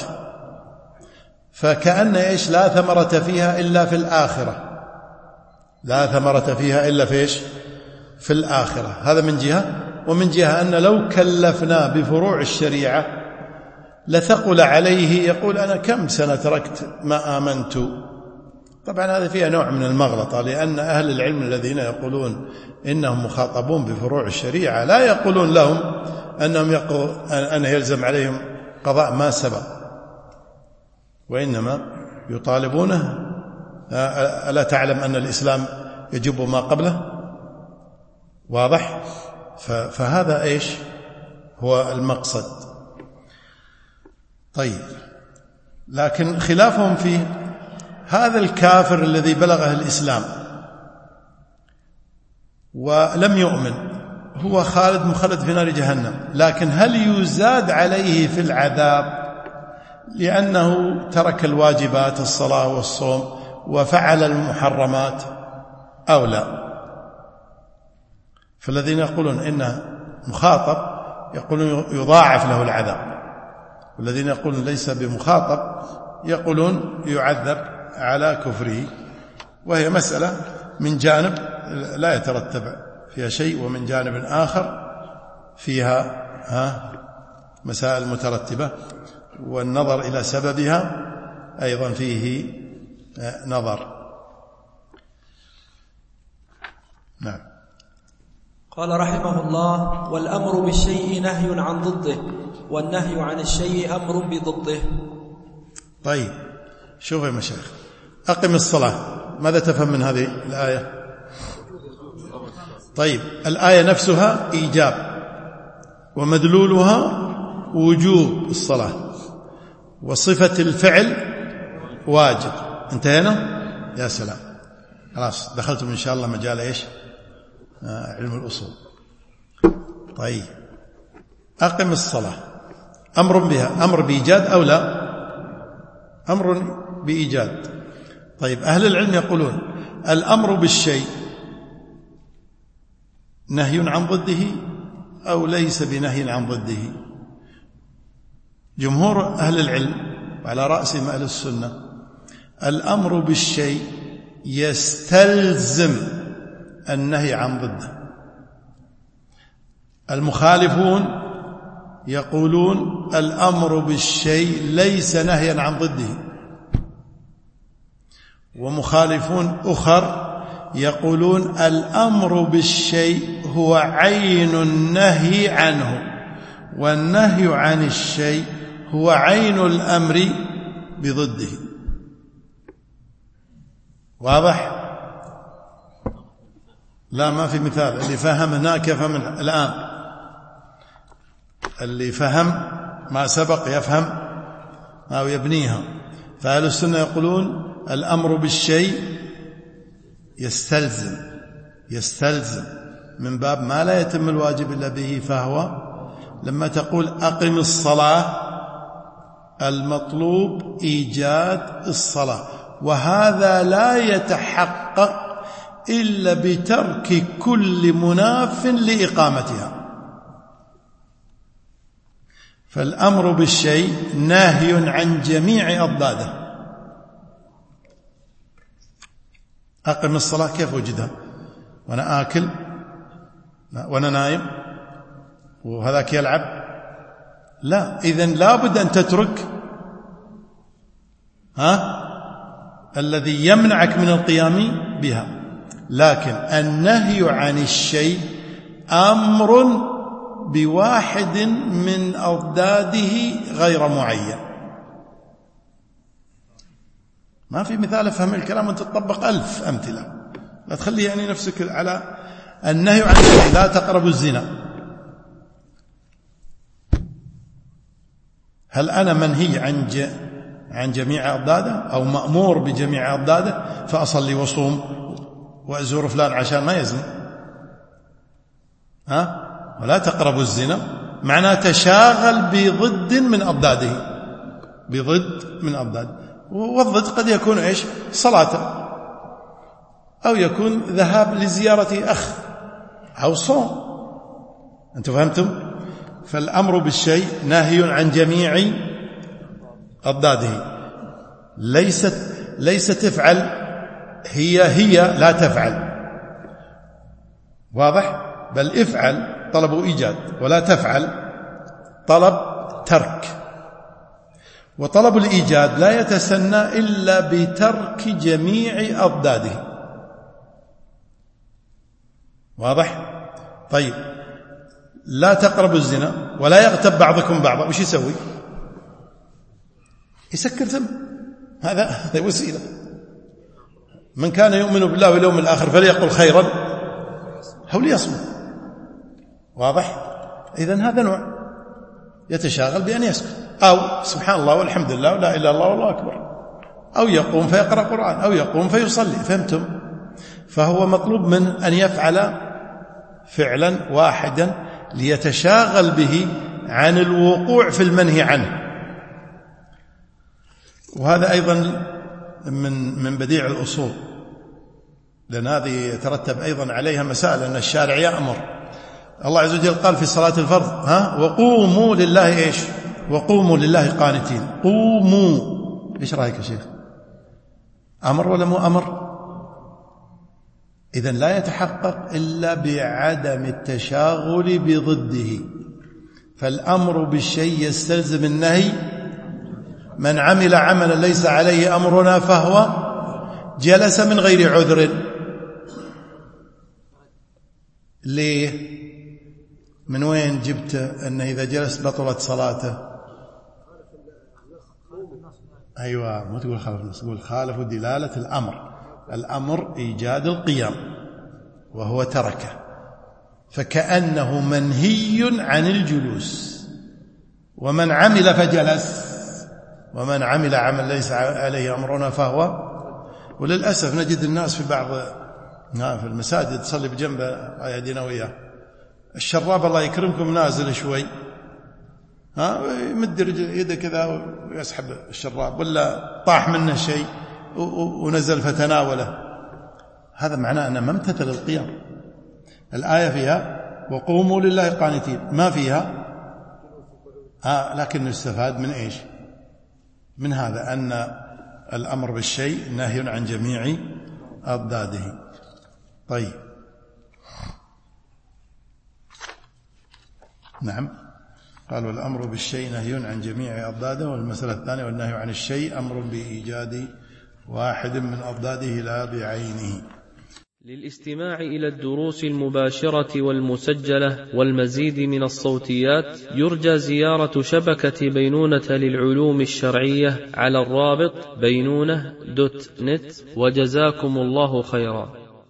فكأن إيش لا ثمرة فيها إلا في الآخرة، لا ثمرة فيها إلا في إيش؟ في الآخرة. هذا من جهة. ومن جهة أن لو كلفنا بفروع الشريعة لثقل عليه، يقول أنا كم سنة تركت ما آمنت. طبعا هذا فيها نوع من المغلطة، لأن أهل العلم الذين يقولون إنهم مخاطبون بفروع الشريعة لا يقولون لهم أن يلزم عليهم قضاء ما سبق، وإنما يطالبونه. ألا تعلم أن الإسلام يجب ما قبله؟ واضح؟ فهذا إيش هو المقصد. طيب، لكن خلافهم في هذا الكافر الذي بلغه الإسلام ولم يؤمن، هو خالد مخلد في نار جهنم، لكن هل يزاد عليه في العذاب لأنه ترك الواجبات الصلاة والصوم وفعل المحرمات أو لا؟ فالذين يقولون إنه مخاطب يقولون يضاعف له العذاب، والذين يقولون ليس بمخاطب يقولون يعذب على كفره. وهي مسألة من جانب لا يترتب فيها شيء، ومن جانب آخر فيها مسائل مترتبة، والنظر إلى سببها أيضا فيه نظر. نعم. قال رحمه الله: والأمر بالشيء نهي عن ضده، والنهي عن الشيء أمر بضده. طيب، شوف يا مشايخ، أقم الصلاة، ماذا تفهم من هذه الآية؟ طيب، الآية نفسها إيجاب ومدلولها وجوب الصلاة، وصفة الفعل واجب. انتهينا؟ يا سلام، خلاص دخلتم إن شاء الله مجال إيش؟ علم الأصول. طيب، أقم الصلاة أمر بها، أمر بإيجاد أو لا؟ أمر بإيجاد. طيب، أهل العلم يقولون الأمر بالشيء نهي عن ضده أو ليس بنهي عن ضده؟ جمهور أهل العلم وعلى رأسهم أهل السنة الأمر بالشيء يستلزم النهي عن ضده. المخالفون يقولون الأمر بالشيء ليس نهيا عن ضده، ومخالفون أخر يقولون الأمر بالشيء هو عين النهي عنه، والنهي عن الشيء هو عين الأمر بضده. واضح؟ لا، ما في مثال. اللي فهم هناك يفهم الآن، اللي فهم ما سبق يفهم أو يبنيها. فأهل السنة يقولون الأمر بالشيء يستلزم من باب ما لا يتم الواجب إلا به، فهو لما تقول أقم الصلاة المطلوب إيجاد الصلاة، وهذا لا يتحقق إلا بترك كل مناف لإقامتها. فالأمر بالشيء ناهي عن جميع أضداده. أقم الصلاة كيف وجدها؟ وأنا آكل، وأنا نايم، وهذاك يلعب؟ لا، إذن لابد أن تترك الذي يمنعك من القيام بها. لكن النهي عن الشيء أمر بواحد من أضداده غير معين. ما في مثال افهم الكلام وانت تطبق 1000 أمثلة. لا تخلي يعني نفسك على النهي عن الشيء. لا تقربوا الزنا، هل أنا منهي عن جميع أضداده أو مأمور بجميع أضداده؟ فأصلي وصوم وأزور فلان عشان ما يزني. ولا تقربوا الزنا معناه تشاغل بضد من أضداده، والضد قد يكون إيش؟ صلاة، أو يكون ذهاب لزيارة أخ، أو صوم. أنتم فهمتم؟ فالأمر بالشيء ناهي عن جميع أضداده. ليست تفعل، هي لا تفعل. واضح؟ بل افعل طلب إيجاد، ولا تفعل طلب ترك. وطلب الإيجاد لا يتسنى إلا بترك جميع أضداده. واضح؟ طيب، لا تقربوا الزنا ولا يغتب بعضكم بعضا، وش يسوي؟ يسكر ثم هذا وسيلة. من كان يؤمن بالله واليوم الآخر فليقل خيرا أو ليصمت. واضح؟ إذن هذا نوع يتشاغل بأن يسكت. أو سبحان الله والحمد لله ولا إله إلا الله والله أكبر، أو يقوم فيقرأ قرآن، أو يقوم فيصلي. فهمتم؟ فهو مطلوب من أن يفعل فعلا واحدا ليتشاغل به عن الوقوع في المنهي عنه. وهذا أيضا من بديع الأصول، لأن هذه يترتب أيضا عليها مسائل، أن الشارع يأمر. الله عز وجل قال في صلاة الفرض وقوموا لله إيش؟ وقوموا لله قانتين. قوموا، إيش رأيك يا شيخ؟ أمر ولا مو أمر؟ إذن لا يتحقق إلا بعدم التشاغل بضده. فالأمر بالشيء يستلزم النهي. من عمل عملا ليس عليه أمرنا فهو جلس من غير عذر. ليه؟ من وين جبت أنه إذا جلس بطلت صلاته؟ أيوة، مو تقول خالف النص، تقول خالف دلالة الأمر. الأمر إيجاد القيام وهو تركه، فكأنه منهي عن الجلوس. ومن عمل فجلس، ومن عمل عمل ليس عليه أمرنا فهو. وللأسف نجد الناس في بعض في المساجد تصلي بجنب أيدينا وياه، الشراب الله يكرمكم نازل شوي، يمد يده كذا ويسحب الشراب، ولا طاح منه شيء ونزل فتناوله. هذا معناه أنه ما امتثل القيام. الآية فيها وقوموا لله قانتين، ما فيها لكن نستفاد من إيش؟ من هذا أن الأمر بالشيء نهي عن جميع أضداده. طيب، نعم، قال والأمر بالشيء نهي عن جميع أضداده. والمسألة الثانية والنهي عن الشيء أمر بإيجاد واحد من أضداده لا بعينه. للاستماع إلى الدروس المباشرة والمسجلة والمزيد من الصوتيات يرجى زيارة شبكة بينونة للعلوم الشرعية على الرابط بينونة.net. وجزاكم الله خيرا.